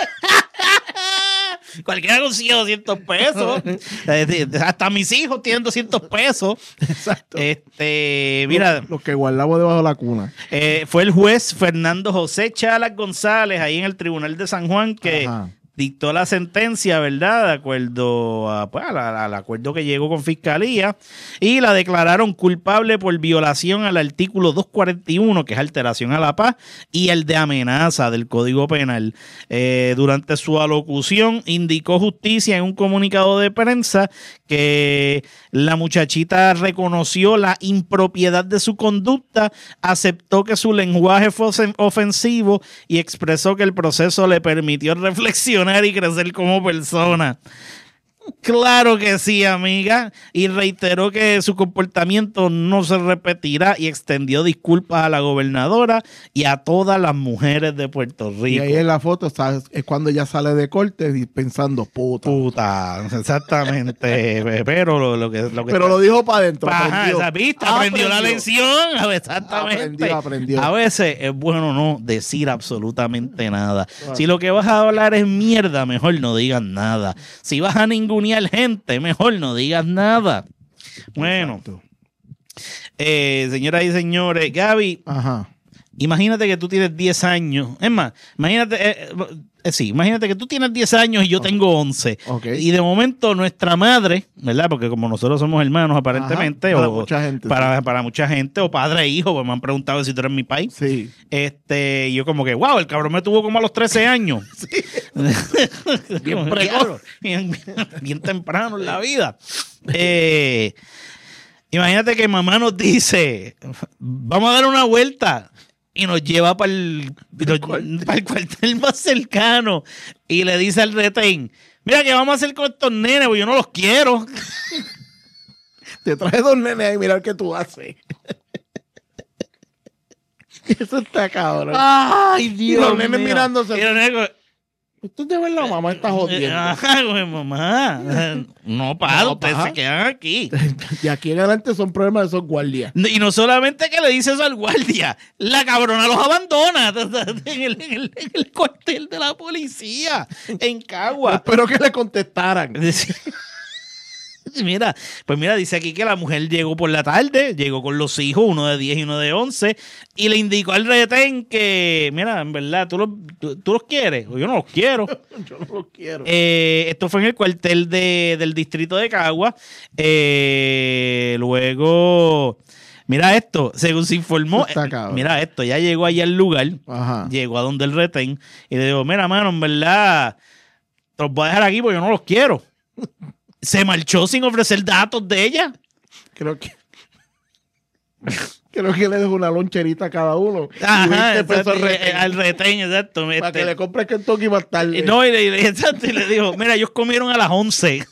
Cualquiera consigue doscientos pesos. Eh, Hasta mis hijos tienen doscientos pesos. Exacto. Este, mira, Los, los que guardamos debajo de la cuna. eh, fue el juez Fernando José Chalas González ahí en el Tribunal de San Juan que Ajá. dictó la sentencia, ¿verdad? De acuerdo a, pues, a la- al acuerdo que llegó con Fiscalía y la declararon culpable por violación al artículo doscientos cuarenta y uno, que es alteración a la paz, y el de amenaza del Código Penal. Eh, durante su alocución indicó Justicia en un comunicado de prensa que la muchachita reconoció la impropiedad de su conducta, aceptó que su lenguaje fue ofen- ofensivo y expresó que el proceso le permitió reflexionar y crecer como persona. Claro que sí, amiga. Y reiteró que su comportamiento no se repetirá y extendió disculpas a la gobernadora y a todas las mujeres de Puerto Y Rico. ahí en la foto está, es cuando ella sale de corte y pensando, puta. Puta, exactamente. Pero lo, lo que, lo que Pero lo dijo para adentro. Ajá, aprendió. esa pista, aprendió la Aprendió. lección. Exactamente. Aprendió, aprendió. A veces es bueno no decir absolutamente nada. Si lo que vas a hablar es mierda, mejor no digas nada. Si vas a ningunear gente, mejor no digas nada. Bueno, Exacto. eh, señoras y señores, Gaby, Ajá. imagínate que tú tienes diez años. Es más, imagínate, eh, eh, sí, imagínate que tú tienes diez años y yo tengo once. Ok. Y de momento nuestra madre, ¿verdad? Porque como nosotros somos hermanos aparentemente, Ajá, para o mucha gente, para, para mucha gente, o padre e hijo, pues me han preguntado si tú eres mi país. Sí. Este, y yo como que, wow, el cabrón me tuvo como a los trece años. Bien Como, precoz. diablo, bien, bien- bien temprano en la vida. Eh, imagínate que mamá nos dice, vamos a dar una vuelta. Y nos lleva para el, para el cuartel más cercano. Y le dice al retén, mira, ¿qué vamos a hacer con estos nenes? Porque yo no los quiero. Te trae dos nenes ahí, mira qué tú haces. Eso está cabrón. Ay, Y Dios los nenes mío. mirándose. Y los nenes como, Esto es de verdad, mamá está jodiendo. ajá, güey, mamá. No, para, No, ustedes pa. se quedan aquí. De aquí en adelante son problemas de esos guardias. Y no solamente que le dice eso al guardia, la cabrona los abandona en el, en el- en el cuartel de la policía, en Cagua. Espero que le contestaran. Mira, pues mira, dice aquí que la mujer llegó por la tarde, llegó con los hijos, uno de diez y uno de once, y le indicó al retén que, mira, en verdad, tú los, tú, tú los quieres, o yo no los quiero. Yo no lo quiero. Eh, esto fue en el cuartel de, del distrito de Cagua. Eh, luego, mira esto, según se informó, Está eh, cabrón. mira esto, ya llegó allá al lugar, Ajá. llegó a donde el retén, y le digo, mira, mano, en verdad, te los voy a dejar aquí porque yo no los quiero. Se marchó sin ofrecer datos de ella. Creo que. Creo que le dejo una loncherita a cada uno. Y Ajá, veinte pesos exacto, retén, eh, al retén, exacto. para este, que le compre Kentucky más tarde. eh, no, y le, y le- exacto, y le dijo, mira, ellos comieron a las once.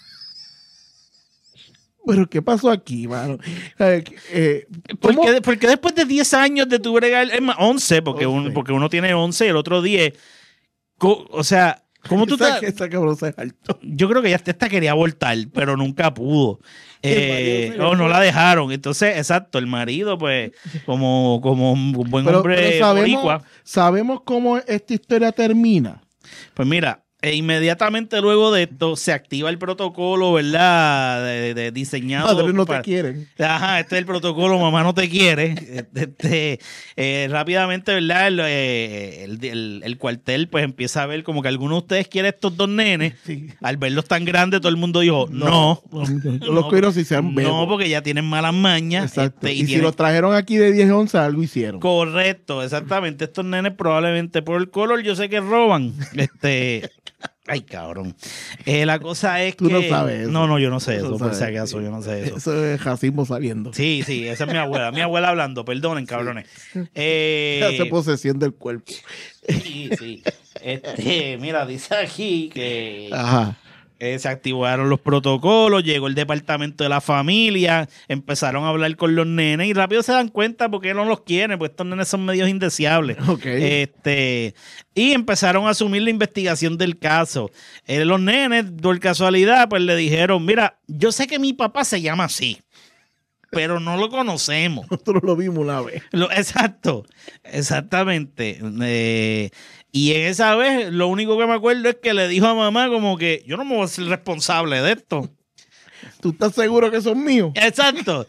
Pero ¿qué pasó aquí, mano? Eh, eh, ¿Por ¿cómo? qué, por qué después de diez años de tu bregar, es más, once, porque, once. Un, porque uno tiene once y el otro diez, co- o sea, ¿cómo tú Esa- te...? esa cabrón se saltó. Yo creo que ya esta quería abortar, pero nunca pudo. El Eh, marido se le o no fue. la dejaron. Entonces, exacto, el marido, pues, como, como un buen Pero, hombre pero sabemos, boricua, sabemos cómo esta historia termina. pues mira, e inmediatamente luego de esto se activa el protocolo, ¿verdad? De, de diseñado. Padres no te para- quieren. Ajá, este es el protocolo, mamá no te quiere. Este, eh, rápidamente, ¿verdad? El, eh, el, el- el cuartel pues empieza a ver como que alguno de ustedes quiere estos dos nenes. Sí. Al verlos tan grandes, todo el mundo dijo, no. Yo los quiero si sean bebos. No, porque ya tienen malas mañas. Exacto. este, y si tienen- los trajeron aquí de diez once, algo hicieron. Correcto, exactamente. Estos nenes probablemente por el color yo sé que roban. Este... Ay, cabrón. Eh, la cosa es Tú que... no sabes eso. No, no, yo no sé Tú eso, no por si sabes. acaso, yo no sé eso. Eso es racismo saliendo. Sí, sí, esa es mi abuela. Mi abuela hablando, perdonen, cabrones. Eh, Hace posesión del cuerpo. sí, sí. Este, mira, dice aquí que... Ajá. Eh, se activaron los protocolos, llegó el departamento de la familia, empezaron a hablar con los nenes y rápido se dan cuenta porque no los quieren, porque estos nenes son medios indeseables. Okay. Este, y empezaron a asumir la investigación del caso. Eh, los nenes, por casualidad, pues le dijeron, mira, yo sé que mi papá se llama así, pero no lo conocemos. Nosotros lo vimos una vez. Lo, exacto, exactamente. Eh, y en esa vez, lo único que me acuerdo es que le dijo a mamá como que yo no me voy a ser responsable de esto. ¿Tú estás seguro que son míos? Exacto.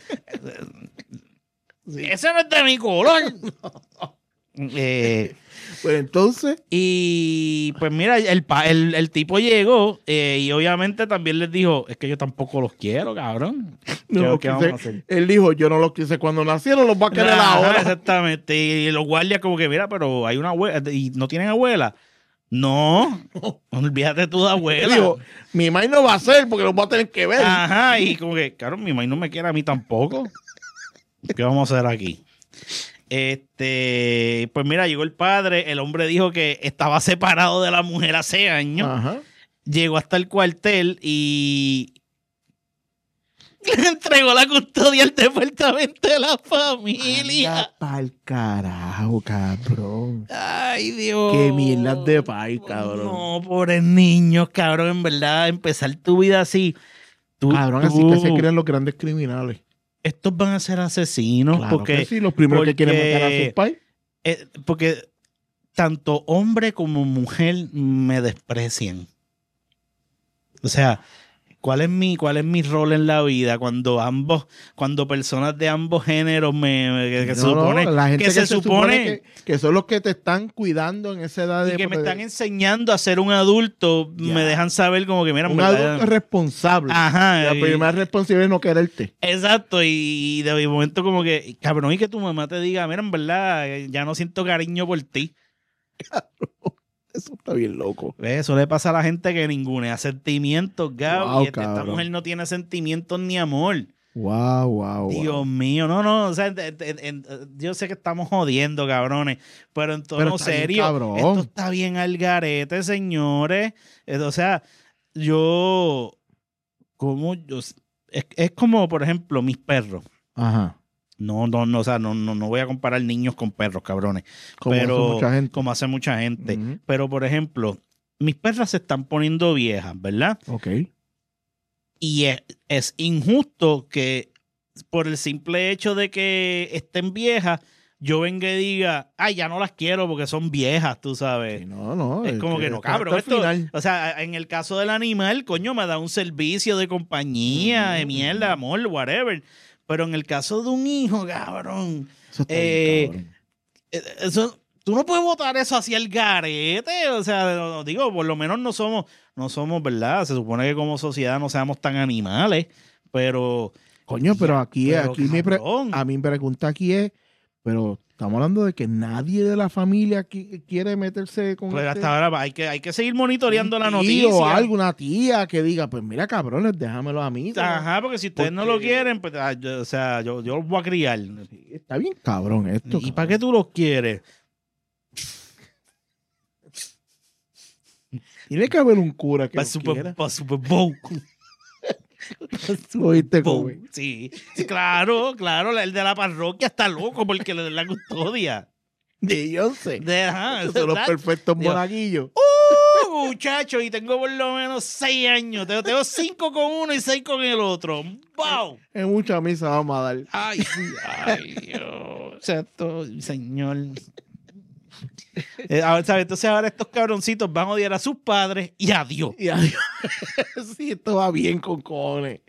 Sí. Ese no es de mi color. eh, Pues entonces... y pues mira, el, el, el tipo llegó eh, y obviamente también les dijo, es que yo tampoco los quiero, cabrón. No, ¿Qué, qué vamos a hacer? Él dijo, yo no los quise cuando nacieron, los va a querer Ajá, ahora. exactamente. Y los guardias como que, mira, pero hay una abuela y no tienen abuela. No, olvídate tú de abuela. Él dijo, mi mamá no va a ser porque los va a tener que ver. Ajá, y como que, claro, mi mamá no me quiere a mí tampoco. ¿Qué vamos a hacer aquí? Este, pues mira, llegó el padre, el hombre dijo que estaba separado de la mujer hace años. Ajá. Llegó hasta el cuartel y le entregó la custodia al departamento de la familia. Pa'l carajo, cabrón. Ay, Dios. Qué mierda de país, cabrón. No, pobres niños, cabrón, en verdad, empezar tu vida así. Tú, Cabrón, así tú- que se creen los grandes criminales. estos van a ser asesinos Claro porque, que sí, los primeros que quieren porque- matar a sus pais. eh, porque tanto hombre como mujer me desprecian. O sea, ¿cuál es mi, cuál es mi rol en la vida cuando ambos, cuando personas de ambos géneros me, me- que, que se No, no, supone, la gente que se supone que, que son los que te están cuidando en esa edad y de que me de- están enseñando a ser un adulto, Ya. me dejan saber como que mira, en un verdad- adulto responsable. Ajá, La y- primera responsabilidad es no quererte. exacto, y de momento como que, cabrón, y que tu mamá te diga, mira, en verdad, ya no siento cariño por ti. Eso está bien loco. Eso le pasa a la gente que ningunea sentimientos, Gab, Wow, y esta, esta cabrón. mujer no tiene sentimientos ni amor. Wow, wow, Dios wow. mío, no, no, o sea, en- en- en- yo sé que estamos jodiendo, cabrones, pero en Pero tono está bien, serio, cabrón. esto está bien al garete, señores. Eh, O sea, yo, como yo, es, es como, por ejemplo, mis perros. Ajá. No, no, no, o sea, no, no, no voy a comparar niños con perros, cabrones. Como pero, hace mucha gente. Como hace mucha gente. Ujú. Pero, por ejemplo, mis perras se están poniendo viejas, ¿verdad? Ok. Y es, es injusto que por el simple hecho de que estén viejas, yo venga y diga, ay, ya no las quiero porque son viejas, tú sabes. Sí, no, no. Es como que no, está cabrón. hasta el Esto, final. o sea, en el caso del animal, coño, me da un servicio de compañía, de Mm. mierda, amor, whatever. Pero en el caso de un hijo, cabrón, Eso está eh, bien, cabrón. eh, eso, tú no puedes votar eso hacia el garete. O sea, no- digo, por lo menos no somos, no somos, ¿verdad? Se supone que como sociedad no seamos tan animales, pero Coño, pero ya, aquí, pero, aquí mi pre- cabrón. a mi pregunta aquí es, pero estamos hablando de que nadie de la familia qui- quiere meterse con pues este- hasta ahora hay que, hay que seguir monitoreando un la tío noticia. o alguna tía que diga, pues mira, cabrones, déjamelo a mí. Ajá, porque si ustedes no lo Porque- quieren, pues, ah, yo- o sea, yo, yo los voy a criar. Está bien cabrón esto. ¿Y para qué tú los quieres? Tiene que haber un cura que Para lo Super, quiera. pa' Super Bowl. ¿Oíste, Bowl. Kobe? Sí, sí, claro, claro, el de la parroquia está loco porque le den la custodia. De yo sé. De, ajá, Esos son los exacto. perfectos Dios. monaguillos. Uh, muchacho, y tengo por lo menos seis años. Tengo, tengo cinco con uno y seis con el otro. ¡Wow! En mucha misa vamos a dar. Ay, sí, ay, Dios. Exacto, señor. Eh, ahora, ¿sabes? Entonces ahora estos cabroncitos van a odiar a sus padres y a Dios. Y adiós. Sí, esto va bien con cojones.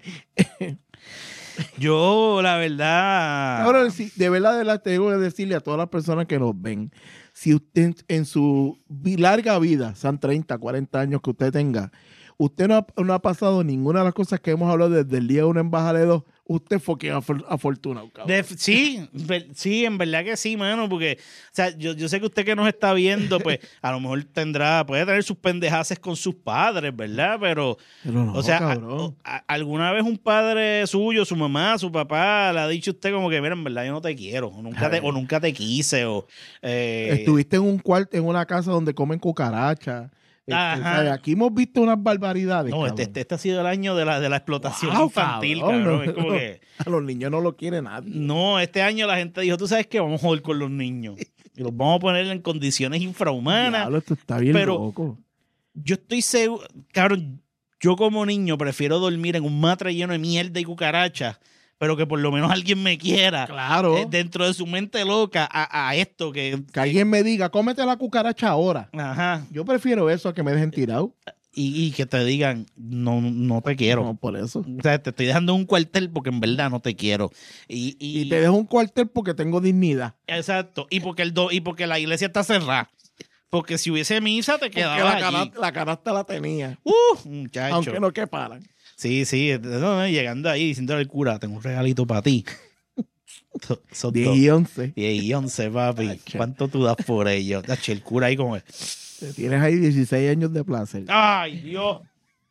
Yo, la verdad... Ahora, sí, de verdad, de verdad, tengo que decirle a todas las personas que nos ven, si usted en, en su vi- larga vida, sean treinta, cuarenta años que usted tenga, usted no ha, no ha pasado ninguna de las cosas que hemos hablado desde el día de una embajada de dos, usted fue quien afor- afortunado, cabrón. De- sí, ver- sí, en verdad que sí, mano, porque, o sea, yo, yo sé que usted que nos está viendo, pues, a lo mejor tendrá, puede tener sus pendejaces con sus padres, ¿verdad? Pero, Pero no, o sea, a- cabrón. a- alguna vez un padre suyo, su mamá, su papá, le ha dicho a usted como que, mira, en verdad yo no te quiero, o nunca te, o nunca te quise, o... eh, Estuviste en un cuarto, en una casa donde comen cucarachas. Este, Ajá. ¿sabes? Aquí hemos visto unas barbaridades. No, este, cabrón. este, este ha sido el año de la, de la explotación Wow, infantil, cabrón, cabrón. no, Es como no. que, A los niños no lo quiere nadie. no, este año la gente dijo, tú sabes qué, vamos a joder con los niños. Y los vamos a poner en condiciones infrahumanas. Diablo, esto está bien pero- loco. Yo estoy seguro, cabrón, yo como niño prefiero dormir en un matre lleno de mierda y cucarachas, pero que por lo menos alguien me quiera. Claro. eh, dentro de su mente loca a, a esto que... Que alguien me diga, cómete la cucaracha ahora. Ajá. Yo prefiero eso a que me dejen tirado. Y, y que te digan, no, no te quiero. No, por eso. O sea, te estoy dejando en un cuartel porque en verdad no te quiero. Y, y, Y te dejo un cuartel porque tengo dignidad. Exacto. Y porque, el do, y porque la iglesia está cerrada. Porque si hubiese misa, te Porque quedabas la allí. canasta, la canasta la tenía. Uh, muchacho. Aunque no queparan. Sí, sí. no, no, llegando ahí diciéndole al cura, tengo un regalito para ti. So- son diez dos. y once. diez y once, papi. Acha. ¿Cuánto tú das por ello? Tacho, el cura ahí como... Te tienes ahí dieciséis años de placer. ¡Ay, Dios!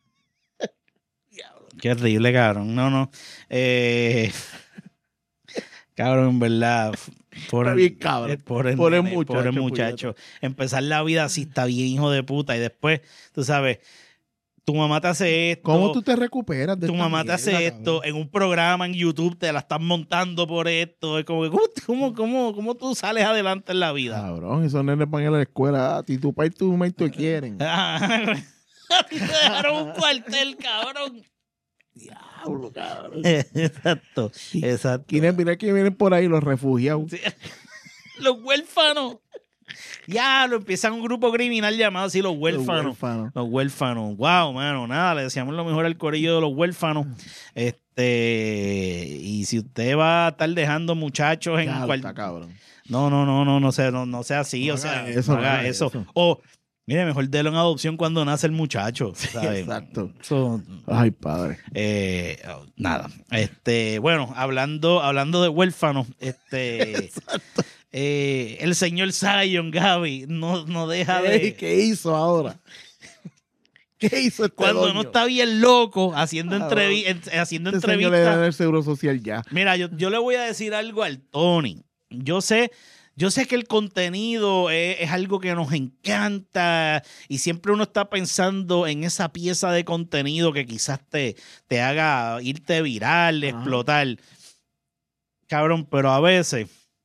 Qué horrible, cabrón. No, no. Eh, cabrón, en verdad. Pobre, Está bien, cabrón. eh, pobre, Pobre nene, muchacho, pobre muchacho. Empezar la vida así está bien, hijo de puta. Y después, tú sabes, tu mamá te hace esto. ¿Cómo tú te recuperas de Tu esta mamá te mierda, hace esto cabrón? en un programa en YouTube, te la están montando por esto. Es como, que, ¿cómo, cómo, cómo tú sales adelante en la vida? Cabrón, esos nenes van a la escuela. A ti, tu padre y tu mamá te quieren. A ti te dejaron un cuartel, cabrón. Diablo, cabrón. Exacto, exacto. ¿Quiénes, mira que vienen por ahí los refugiados? Sí. Los huérfanos. Ya, lo empiezan un grupo criminal llamado así los Los huérfanos. huérfanos. Los huérfanos. Wow, mano, nada, le deseamos lo mejor al corillo de los huérfanos. Este, y si usted va a estar dejando muchachos en Diablo, cual... está cabrón. No, no, no, no, no sea, no, no sea así, No o sea, haga eso, no no haga haga eso. eso. O, mire, mejor délo en adopción cuando nace el muchacho, ¿sabes? Exacto. Eso, Ay, padre. eh, nada. Este, bueno, hablando, hablando de huérfanos, este, eh, el señor Zion, Gaby, no, no deja ¿Qué, de. ¿Qué hizo ahora? ¿Qué hizo este Cuando doño? no está bien loco haciendo, Ah, entrevi en- haciendo Este señor le da entrevistas. el seguro social ya. Mira, yo, yo le voy a decir algo al Tony. Yo sé, yo sé que el contenido es, es algo que nos encanta y siempre uno está pensando en esa pieza de contenido que quizás te, te haga irte viral, Ajá. explotar. Cabrón, pero a veces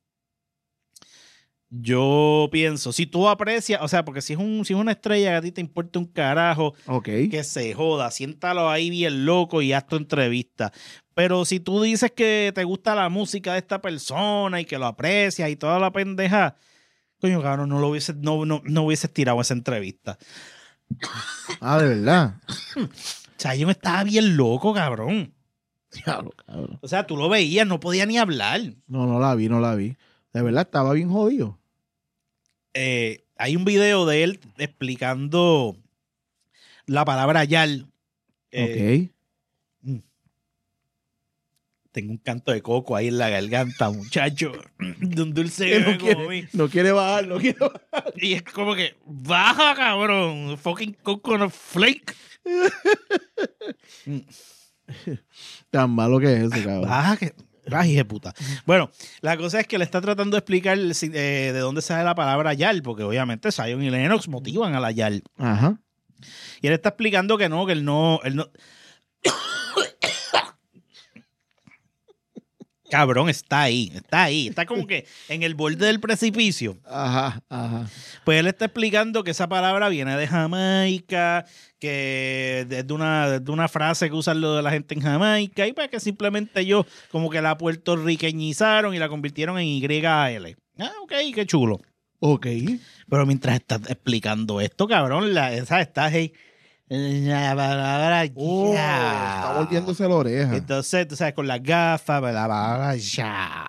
yo pienso, si tú aprecias, o sea, porque si es, un, si es una estrella que a ti te importa un carajo, Ok. que se joda, siéntalo ahí bien loco y haz tu entrevista. Pero si tú dices que te gusta la música de esta persona y que lo aprecias y toda la pendeja, coño, cabrón, no lo hubieses, no, no, no hubieses tirado esa entrevista. Ah, de verdad. O sea, yo estaba bien loco, cabrón. Diablo, cabrón. O sea, tú lo veías, no podía ni hablar. No, no la vi, no la vi. De verdad, estaba bien jodido. Eh, hay un video de él explicando la palabra yal. Eh, ok. Tengo un canto de coco ahí en la garganta, muchacho. De un dulce Que que no, me quiere, comí. no quiere bajar, no quiere bajar. Y es como que, baja, cabrón. Fucking coconut flake. Tan malo que es eso, cabrón. Baja, que. Ay, hija de puta. Bueno, la cosa es que le está tratando de explicar el si- eh, de dónde sale la palabra yal, porque obviamente Zion y Lennox motivan a la yal. Ajá. Y él está explicando que no, que él no. Él no... Cabrón, está ahí, está ahí, está como que en el borde del precipicio. Ajá, ajá. Pues él está explicando que esa palabra viene de Jamaica, que es de una, de una frase que usan lo de la gente en Jamaica, y pues que simplemente ellos como que la puertorriqueñizaron y la convirtieron en Y A L. Ah, ok, qué chulo. Ok. Pero mientras estás explicando esto, cabrón, la, esa está ahí. La palabra Oh, ya. está volviéndose la oreja. Entonces, tú sabes, con las gafas, la palabra ya.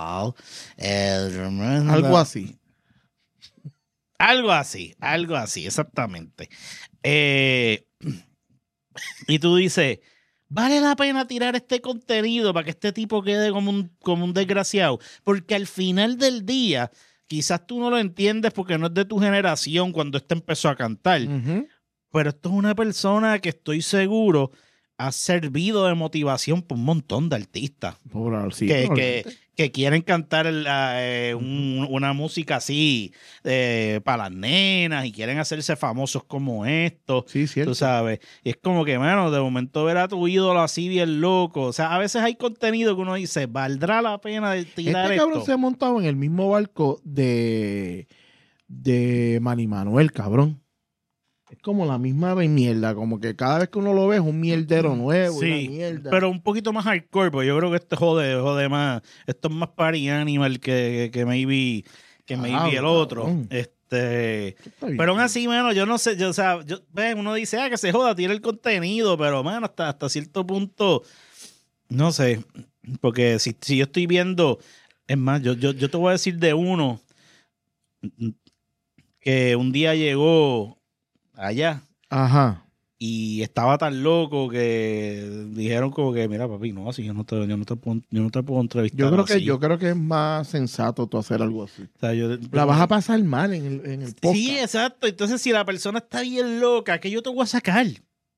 El- Algo así. Algo así, algo así, exactamente. Eh, y tú dices, ¿vale la pena tirar este contenido para que este tipo quede como un, como un desgraciado? Porque al final del día, quizás tú no lo entiendes porque no es de tu generación cuando este empezó a cantar. Ujú. Pero esto es una persona que estoy seguro ha servido de motivación por un montón de artistas Por, sí, que, que, que quieren cantar la, eh, un, una música así eh, para las nenas y quieren hacerse famosos como esto, sí, cierto. tú sabes. Y es como que, mano, de momento ver a tu ídolo así bien loco. O sea, a veces hay contenido que uno dice, ¿valdrá la pena de tirar este esto? cabrón se ha montado en el mismo barco de, de Manny Manuel, cabrón. Es como la misma mierda, como que cada vez que uno lo ve es un mierdero nuevo, Sí, una mierda. pero un poquito más hardcore, porque yo creo que este jode, jode más, esto es más party animal que, que, que maybe, que maybe Ah, el cabrón. otro. Este, Está bien. pero aún así, mano, yo no sé, yo, o sea, yo, ves, uno dice, ah, que se joda, tiene el contenido, pero, mano, hasta, hasta cierto punto, no sé, porque si, si yo estoy viendo, es más, yo, yo, yo te voy a decir de uno que un día llegó allá. Ajá. Y estaba tan loco que dijeron como que, mira, papi, no, así yo no te, yo no te, puedo, yo no te puedo entrevistar Yo creo que así. yo creo que es más sensato tú hacer algo así. O sea, yo, La vas a pasar mal en el, en el podcast. Sí, exacto. Entonces, si la persona está bien loca, ¿qué yo te voy a sacar?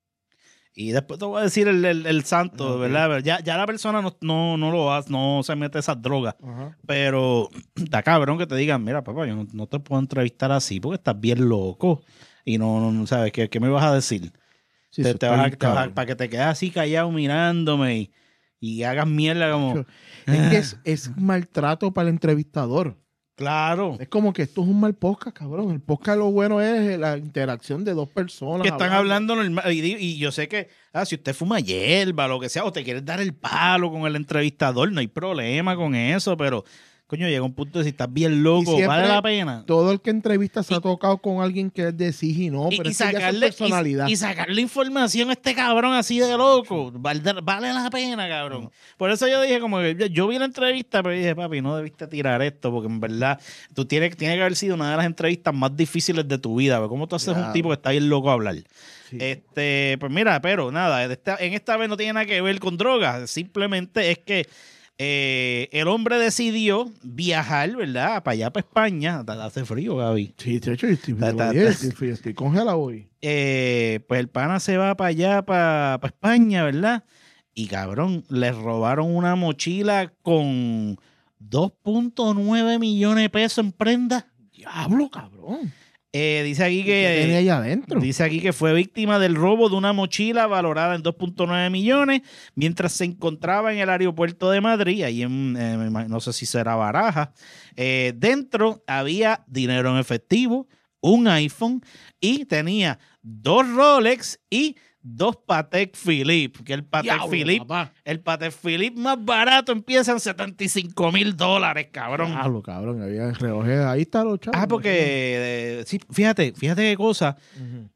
Y después te voy a decir el, el, el santo, Okay. ¿verdad? Ya, ya la persona no, no, no lo hace, no se mete esas drogas. Ajá. Pero está cabrón que te digan, mira, papá, yo no, no te puedo entrevistar así porque estás bien loco. Y no, no ¿sabes? ¿Qué, qué me vas a decir? Sí, te, eso te está vas a, bien te vas a- cabrón. para que te quedes así callado mirándome y, y hagas mierda como... Es que es, es maltrato para el entrevistador. Claro. Es como que esto es un mal podcast, cabrón. El podcast lo bueno es la interacción de dos personas. Que están hablando normal. Y, y yo sé que, ah, si usted fuma hierba, lo que sea, o te quieres dar el palo con el entrevistador, no hay problema con eso, pero, coño, llega un punto de si estás bien loco, siempre- vale la pena. Todo el que entrevista se Y- ha tocado con alguien que es de sí y no, Y, pero y es que ya es su sacarle, personalidad. y, y sacarle información a este cabrón así de loco, vale, vale la pena, cabrón. No. Por eso yo dije, como que yo, yo vi la entrevista, pero dije, papi, no debiste tirar esto, porque en verdad tú tienes, tiene que haber sido una de las entrevistas más difíciles de tu vida. ¿Cómo tú haces Claro. un tipo que está bien loco a hablar? Sí. Este, pues mira, pero nada, esta- en esta vez no tiene nada que ver con drogas, simplemente es que eh, el hombre decidió viajar, ¿verdad? Para allá, para España. Hace frío, Gaby. Sí, de hecho, yo estoy, Ta, ta, oye, ta. estoy- estoy congelado hoy. Eh, pues el pana se va para allá, para, para España, ¿verdad? Y cabrón, les robaron una mochila con dos punto nueve millones de pesos en prenda. Diablo, cabrón. Eh, dice aquí ¿Qué tenía que ahí adentro? dice aquí que fue víctima del robo de una mochila valorada en dos punto nueve millones mientras se encontraba en el aeropuerto de Madrid, ahí en, eh, me imagino- no sé si será Baraja. Eh, dentro había dinero en efectivo, un iPhone y tenía dos Rolex y dos Patek Philippe, que el Patek Diablo, Philippe, papá. el Patek Philippe más barato empieza en setenta y cinco mil dólares, cabrón. Diablo, cabrón. Había relojes. Ahí está los chavos. Ah, porque, eh, sí, fíjate, fíjate qué cosa. Ujú,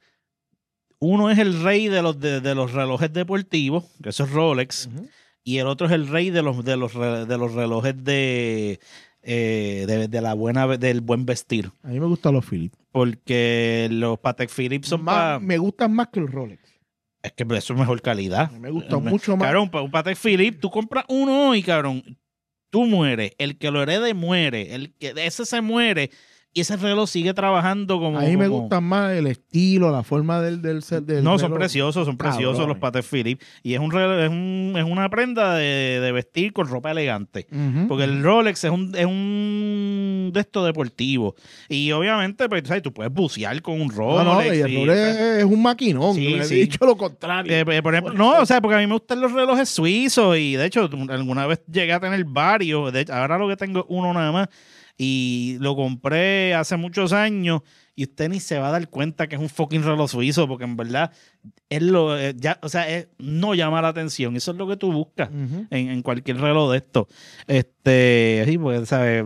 Uno es el rey de los, de, de los relojes deportivos, que eso es Rolex, ujú. y el otro es el rey de los, de los, re- de los relojes de, eh, de, de la buena, del buen vestir. A mí me gustan los Philips. Porque los Patek Philippe son Más- para... Me gustan más que los Rolex. Es que eso es mejor calidad. A mí me gustan Me- mucho más. Cabrón, pa- un Patek Philippe, tú compras uno hoy, cabrón, tú mueres, el que lo herede muere, el que ese se muere y ese reloj sigue trabajando como... A mí me como- gustan más el estilo, la forma del, del, set- del No, son reloj. preciosos, son preciosos Cabrones. los Patek Philippe. Y es un, reloj- es un es una prenda de, de vestir con ropa elegante. Ujú. Porque el Rolex es un, es un de esto deportivo. Y obviamente, pues, ¿sabes? Tú puedes bucear con un No, Rolex. no, y el y- Rolex es un maquinón. Sí, no he sí. dicho lo contrario. Eh, eh, por ejemplo, no, o sea, porque a mí me gustan los relojes suizos y de hecho alguna vez llegué a tener varios. De hecho, ahora lo que tengo es uno nada más y lo compré hace muchos años y usted ni se va a dar cuenta que es un fucking reloj suizo porque en verdad es lo, eh, ya, o sea, es- no llama la atención. Eso es lo que tú buscas Ujú. en, en cualquier reloj de esto. Este, sí, pues, ¿sabes?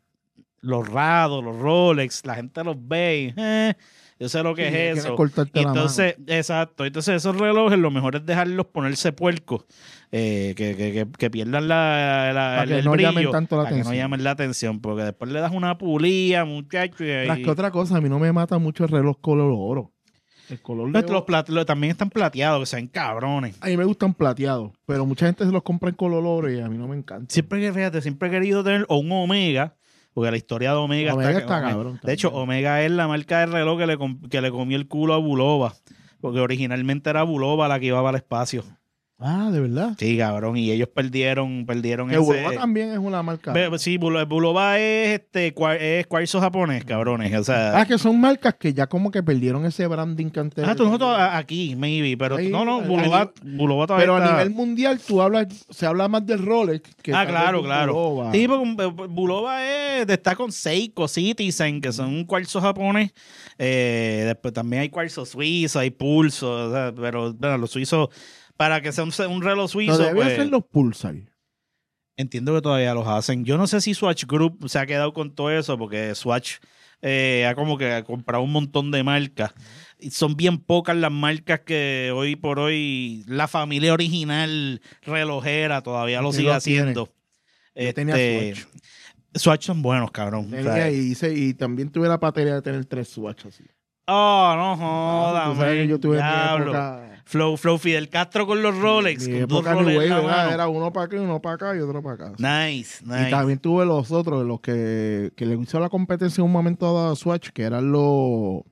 Los Rados, los Rolex, la gente los ve y, eh, yo sé lo que Sí, es quieres eso. cortarte Y la entonces, exacto. Entonces, esos relojes, lo mejor es dejarlos ponerse puercos, eh, que, que, que, que pierdan la, la- Para el, que el no brillo, llamen tanto la para que no atención. llamen la atención, porque después le das una pulía, muchacho. Y, Tras y- que otra cosa, a mí no me mata mucho el reloj color oro. El color de Pues, los oro. plat- los- también están plateados, que sean cabrones. A mí me gustan plateados, pero mucha gente se los compra en color oro y a mí no me encanta. Siempre que, fíjate, siempre he querido tener o un Omega, porque la historia de Omega, Omega está, está Omega- cabrón De hecho, también. Omega es la marca de reloj que le, com- que le comió el culo a Bulova, porque originalmente era Bulova la que iba para el espacio. Ah, de verdad. Sí, cabrón. Y ellos perdieron, perdieron Que ese... Bulova también es una marca. Ve- Sí, Bulo- Bulova es, este, cua- es cuarzo japonés, cabrones. O sea... Ah, que son marcas que ya como que perdieron ese branding que antes. Ah, tú nosotros a- aquí, maybe, pero Ahí, no, no, a- Bulova, a Bulova todavía Pero a está- nivel mundial tú hablas, se habla más del Rolex que Ah, tal vez claro, de un claro. Bulova. Sí, porque eh, Bulova es, está con Seiko, Citizen, que son un cuarzo japonés. Eh, después también hay cuarzo suizo, hay pulso, o sea, pero bueno, los suizos, para que sea un, un reloj No, suizo, debe pues, ser los Pulsar. entiendo que todavía los hacen. Yo no sé si Swatch Group se ha quedado con todo eso, porque Swatch eh, ha como que comprado un montón de marcas. Y son bien pocas las marcas que hoy por hoy la familia original relojera todavía lo Sí, sigue lo tiene. haciendo. Yo tenía Este, Swatch. Swatch son buenos, cabrón. O Tenía sea, y, hice- y también tuve la patería de tener tres Swatch así. oh, no Ah, joda, tú sabes que yo tuve mi diablo. época. Flow, Flow Fidel Castro con los Rolex. Mi con dos época New Rolex en Wave, la ¿verdad? mano. Era uno para acá, uno para acá y otro para acá. Nice, nice. Y también tuve los otros, los que, que le hizo la competencia en un momento dado a Swatch, que eran los.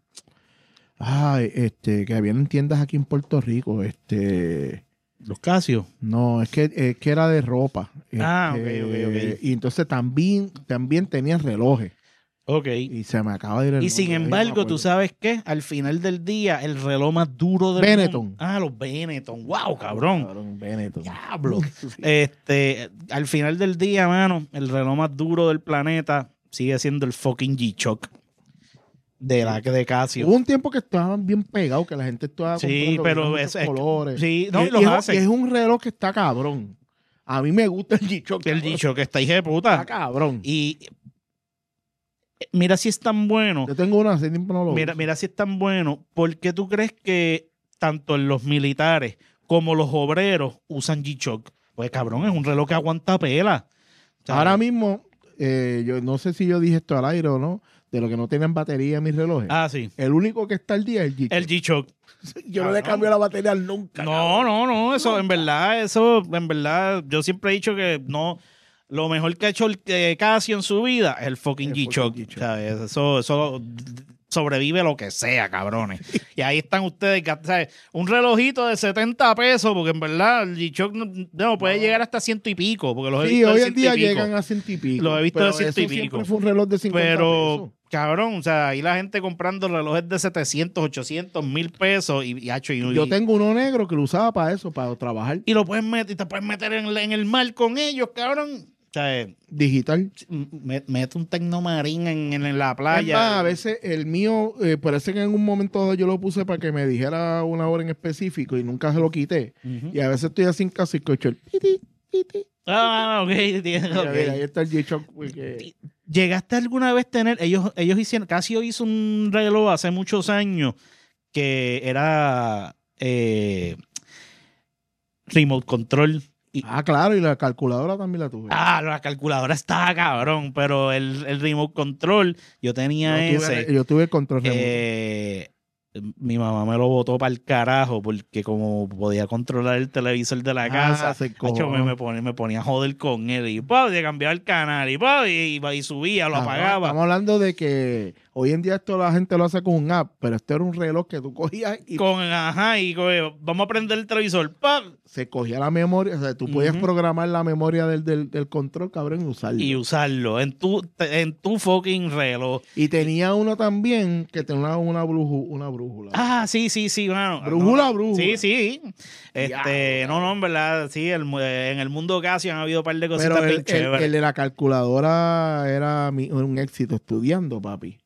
Ay, este, que habían en tiendas aquí en Puerto Rico. Este. Los Casio. No, es que, es que era de ropa. Ah, Este, ok, ok, ok. Y entonces también, también tenían relojes. Ok. Y se me acaba de ir el Y sin nombre, ahí no me embargo, acuerdo. tú sabes qué, al final del día, el reloj más duro del Benetton. mundo. Ah, los Benetton. Wow, cabrón. Cabrón, Benetton. Diablo. Este, al final del día, mano, el reloj más duro del planeta sigue siendo el fucking G-Shock de la de Casio. Hubo un tiempo que estaban bien pegados, que la gente estaba Sí, comprando pero muchos es- es- colores. sí, no, y, y los y es, hacen. y es un reloj que está cabrón. A mí me gusta el G-Shock. El cabrón. G-Shock está hija de Está puta. cabrón. Y mira si es tan bueno. Yo tengo una, hace tiempo no lo Mira, uso. mira si es tan bueno. ¿Por qué tú crees que tanto en los militares como los obreros usan G-Shock? Pues cabrón, es un reloj que aguanta pela. O sea, Ahora mismo, eh, yo no sé si yo dije esto al aire o no, de lo que no tienen batería en mis relojes. Ah, sí. El único que está al día es el G-Shock. El G-Shock. Yo no le cabrón. cambio la batería nunca. No, no, no, eso en verdad, eso en verdad, yo siempre he dicho que no, lo mejor que ha hecho el eh, Casio en su vida es el fucking El G-Shock. fucking G-Shock. ¿Sabes? Eso, eso sobrevive lo que sea, cabrones. Y ahí están ustedes, ¿sabes? Un relojito de setenta pesos, porque en verdad el G-Shock no, no, puede No. llegar hasta ciento y pico, porque los he Sí, visto de hoy en ciento y día pico. llegan a ciento y pico. Lo he visto pero de ciento y eso siempre pico. fue un reloj de cincuenta Pero, pesos. cabrón, o sea, ahí la gente comprando relojes de setecientos, ochocientos, mil pesos y, y, hacho, y, Yo y- tengo uno negro que lo usaba para eso, para trabajar y lo puedes meter, y te puedes meter en, el- en el mar con ellos, cabrón. O sea, eh, digital. me- mete un tecnomarín en, en, en la Es playa. más, a veces el mío, eh, parece que en un momento dado yo lo puse para que me dijera una hora en específico y nunca se lo quité. Ujú. Y a veces estoy así en casa y escucho el piti, piti. Ah, ok, entiendo, Mira, ok. mira, ahí está el G-Shock. porque- ¿Llegaste alguna vez a tener, ellos, ellos hicieron, Casio hizo un reloj hace muchos años que era eh, remote control. Y, Ah, claro, y la calculadora también la tuve. ah, la calculadora estaba cabrón, pero el, el remote control, yo tenía yo, ese. tuve, yo tuve el control remoto. Eh, mi mamá me lo botó para el carajo porque como podía controlar el televisor de la Ah, casa, se macho, me, me, ponía, me ponía a joder con él y pa, le cambiaba el canal y, pa, y, y subía, lo Ah, apagaba. Estamos hablando de que hoy en día esto la gente lo hace con un app, pero esto era un reloj que tú cogías y Con, ajá, y con- vamos a prender el televisor, pa, se cogía la memoria. O sea, tú podías Ujú. programar la memoria del, del, del control, cabrón, y usarlo. y usarlo en tu, en tu fucking reloj. Y tenía uno también que tenía una, bruju- una brújula. Ah, sí, sí, sí, mano. Brújula, No, brújula. Sí, sí. Este, Diablo, no, no, en verdad, sí, el, mu- en el mundo casi han habido un par de cositas Pero el, bien el- chéveres. el de la calculadora era mi- un éxito estudiando, papi.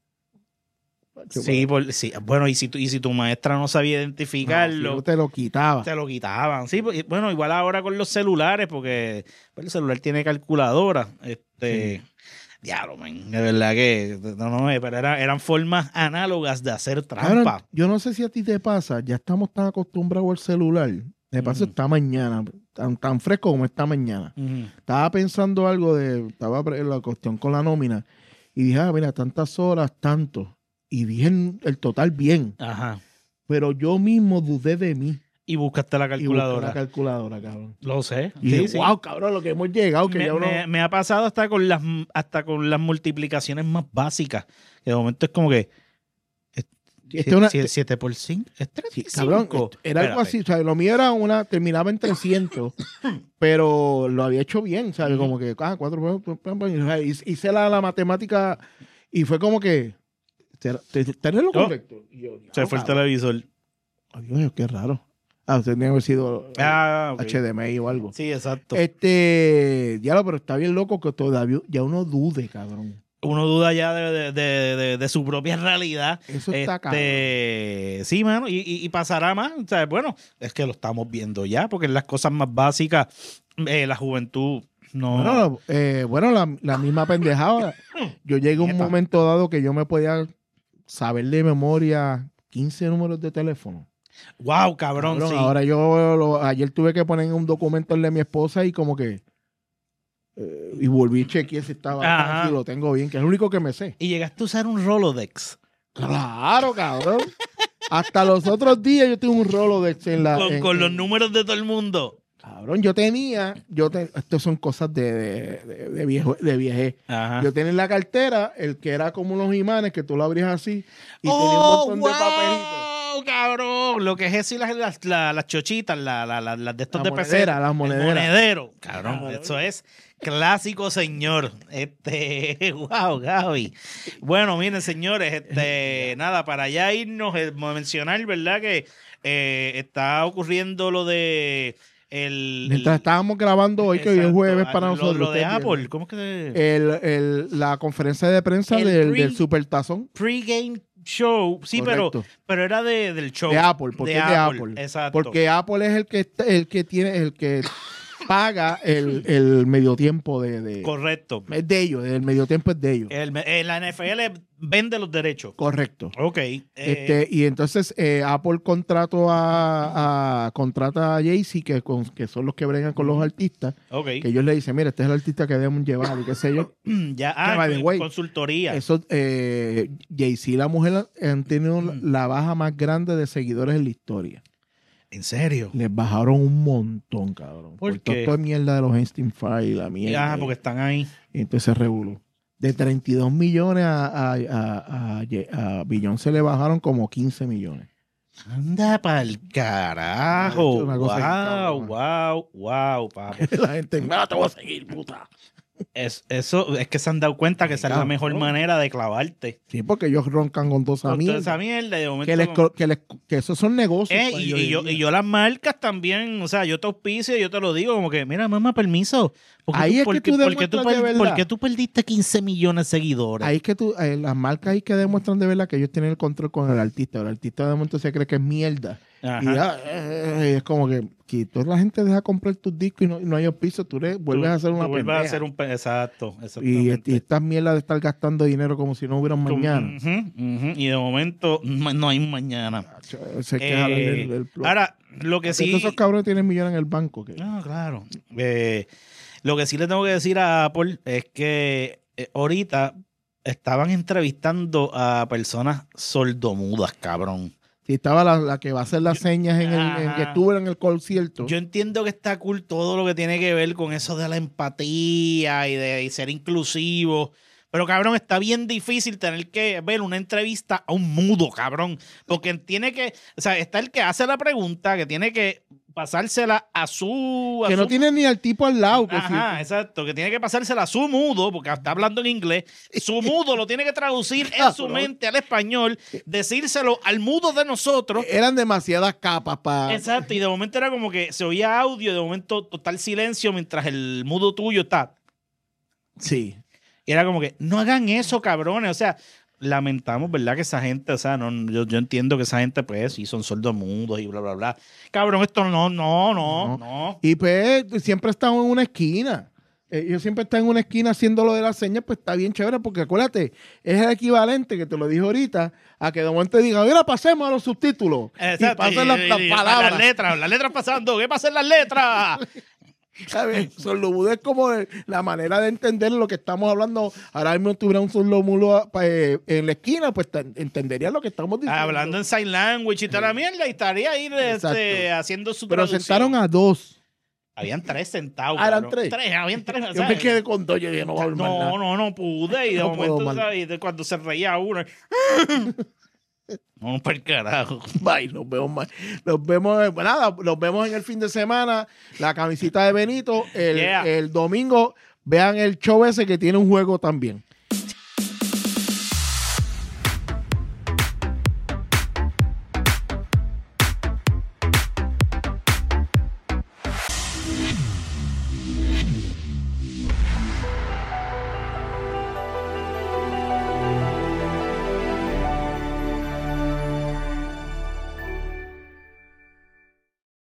Sí, por- sí, bueno, y si, tu, y si tu maestra no sabía No, identificarlo, si no te lo quitaba. te lo quitaban. Sí, pues, y bueno, igual ahora con los celulares, porque pues, el celular tiene calculadora. Este, diablo, man, de verdad que, no, no, eh, pero era- eran formas análogas de hacer Cabrón, trampa. yo no sé si a ti te pasa, ya estamos tan acostumbrados al celular. Me pasó Ujú. esta mañana, tan, tan fresco como esta mañana. Ujú. Estaba pensando algo de, estaba pre- la cuestión con la nómina y dije, ah, mira, tantas horas, tanto. Y dije en el total bien, Ajá. pero yo mismo dudé de mí. Y buscaste la Y busqué calculadora. la calculadora, cabrón. Lo sé. Y Sí, dije, sí. wow, cabrón, lo que hemos llegado, que me, ya uno... me- me ha pasado hasta con las hasta con las multiplicaciones más básicas. Que de momento es como que. es- Esto es una- siete por cinco es Sí, treinta y cinco. cabrón, esto- era algo Espérate. así, o sea, lo mío era una, terminaba en trescientos, pero lo había hecho bien, ¿sabes? Ujú. Como que, ah, cuatro, pam, pam, pam, y, o sea, hice hice la, la matemática y fue como que, ¿tenés lo Oh, correcto? Y yo, Se fue el cabrón. televisor. Ay, Dios, qué raro. Ah, usted tenía que haber sido eh, Ah, ok. H D M I o algo. Sí, exacto. Este, ya lo, pero está bien loco que todavía ya uno dude, cabrón. Uno duda ya de, de, de, de- de su propia realidad. Eso está este, sí, mano, y, y, y pasará más. O sea, bueno, es que lo estamos viendo ya, porque en las cosas más básicas, eh, la juventud no. Bueno, eh, bueno la, la misma pendejada. Yo llegué a un Nieta. momento dado que yo me podía saber de memoria quince números de teléfono. Wow, cabrón, Cabrón, sí. ahora yo lo- ayer tuve que poner un documento el de mi esposa y como que eh, y volví a chequear si estaba Ajá. si lo tengo bien, que es lo único que me sé. Y llegaste a usar un Rolodex Claro, cabrón. Hasta los otros días yo tengo un Rolodex en la. con, en- con los en- números de todo el mundo. Cabrón, yo tenía, yo te, esto son cosas de, de, de, de viejo, de vieje. Ajá. Yo tenía en la cartera el que era como unos imanes que tú lo abrías así y tenía ¡Oh, un montón wow, de papelitos. cabrón! Lo que es eso y las, las, las, las chochitas, la- la- la- las de estos Las de monederas, peseta. las El monederas. monedero. Cabrón, Cabrón. eso es clásico, señor. Este, wow, Gaby. Bueno, miren, señores, este, nada, para ya irnos, eh, mencionar, ¿verdad? Que eh, está ocurriendo lo de el, Mientras el- estábamos grabando hoy, que hoy es exacto, jueves para lo, nosotros. Lo de ustedes Apple, vieron. ¿cómo es que? El, el, la conferencia de prensa El del, pre- del Supertazón. Pre-game show, sí, pero, Correcto. pero era de, del show. De Apple, porque es de Apple. Exacto. Porque Apple es el que está- el que tiene, el que paga el, el medio tiempo de, de- Correcto. es de ellos, el medio tiempo es de ellos. El, eh, la N F L vende los derechos. Correcto. Ok. eh, Este, y entonces eh, Apple contrató a, a contrata a Jay-Z, que, con- que son los que bregan con los artistas, ok. que ellos le dicen, mira, este es el artista que debemos llevar y qué sé yo. Ya, ah, by the way, consultoría. Eso, eh, Jay-Z y la mujer han tenido la- Mm. la baja más grande de seguidores en la historia. ¿En serio? Les bajaron un montón, cabrón. ¿Por Por toda qué? esta mierda de los Einstein Fire y la mierda. Ah, porque están ahí. Y entonces se reguló. De treinta y dos millones a, a, a, a, a Beyoncé le bajaron como quince millones. Anda pa'l carajo. Es una cosa bien Wow, cabrona. wow, wow, papi. La gente, no te voy a seguir, puta. Es, eso es que se han dado cuenta que esa es la Cabrón. mejor manera de clavarte. Sí, porque ellos roncan con toda esa Con toda mierda. esa mierda y de momento Que, les, como- co- que, les, que esos son negocios. Eh, para y, ellos y hoy yo, en día. y yo las marcas también, o sea, yo te auspicio, yo te lo digo, como que, mira, mamá, permiso. ¿Por qué Ahí es por que qué- tú por qué demuestras per- de verdad. por qué tú perdiste quince millones de seguidores? Ahí es que tú, eh, las marcas ahí que demuestran de verdad que ellos tienen el control con el artista. El artista de momento se cree que es mierda. Ajá. Y ya, eh, es como que, que toda la gente deja comprar tus discos y no, y no hay auspicio, tú le vuelves Tú- a hacer tú una vuelves pendeja. a hacer un pe- exacto, y, exactamente. y estas mierdas de estar gastando dinero como si no hubiera un Como- mañana. Ujú, ujú, y de momento ma- no hay un mañana. Se Eh, queja del- del- del- ahora, lo que Porque sí... todos esos cabrones tienen millones en el banco. que- No, claro. Eh, lo que sí le tengo que decir a Apple es que eh, ahorita estaban entrevistando a personas sordomudas, cabrón. Si estaba la, la que va a hacer las señas en el en que Ajá. estuvo en el concierto. Yo entiendo que está cool todo lo que tiene que ver con eso de la empatía y de y ser inclusivo. Pero, cabrón, está bien difícil tener que ver una entrevista a un mudo, cabrón. Porque tiene que... O sea, está el que hace la pregunta, que tiene que pasársela a su... a que no su- tiene ni al tipo al lado. Que Ajá, sí. exacto, que tiene que pasársela a su mudo, porque está hablando en inglés, su mudo lo tiene que traducir en su Cabrón. mente al español, decírselo al mudo de nosotros. Eran demasiadas capas para... Exacto, y de momento era como que se oía audio, de momento total silencio mientras el mudo tuyo está. Sí. Y era como que, no hagan eso, cabrones, o sea... Lamentamos, ¿verdad? Que esa gente, o sea, no, yo, yo entiendo que esa gente, pues, sí son sordos mudos y bla, bla, bla. Cabrón, esto no, no, no, No. no. Y pues siempre están en una esquina. Eh, Ellos siempre están en una esquina haciendo lo de las señas, pues está bien chévere, porque acuérdate, es el equivalente, que te lo dije ahorita, a que de momento diga, mira, pasemos a los subtítulos. Exacto, Y pasen las, y- las y- palabras. Las letras, las letras pasando, ¿qué pasa en las letras? ¿Sabes? Sordomudo es como la manera de entender lo que estamos hablando. Ahora mismo tuviera un sordomudo eh, en la esquina, pues te- entendería lo que estamos diciendo. Hablando en sign language y toda la mierda, y estaría ahí este, Exacto. haciendo su Pero traducción. sentaron a dos. Habían tres sentados. Ah, ¿eran cabrón. tres? habían tres. Yo ¿sabes? me quedé con dos, yo dije, no va a haber más No, nada. no, no pude. Y de No puedo momento, más. ¿sabes? Y de cuando se reía uno. Vamos para el carajo. Bye, nos vemos más. Nos vemos, nada, nos vemos en el fin de semana. La camisita de Benito. El, Yeah. el domingo, vean el show ese que tiene un juego también.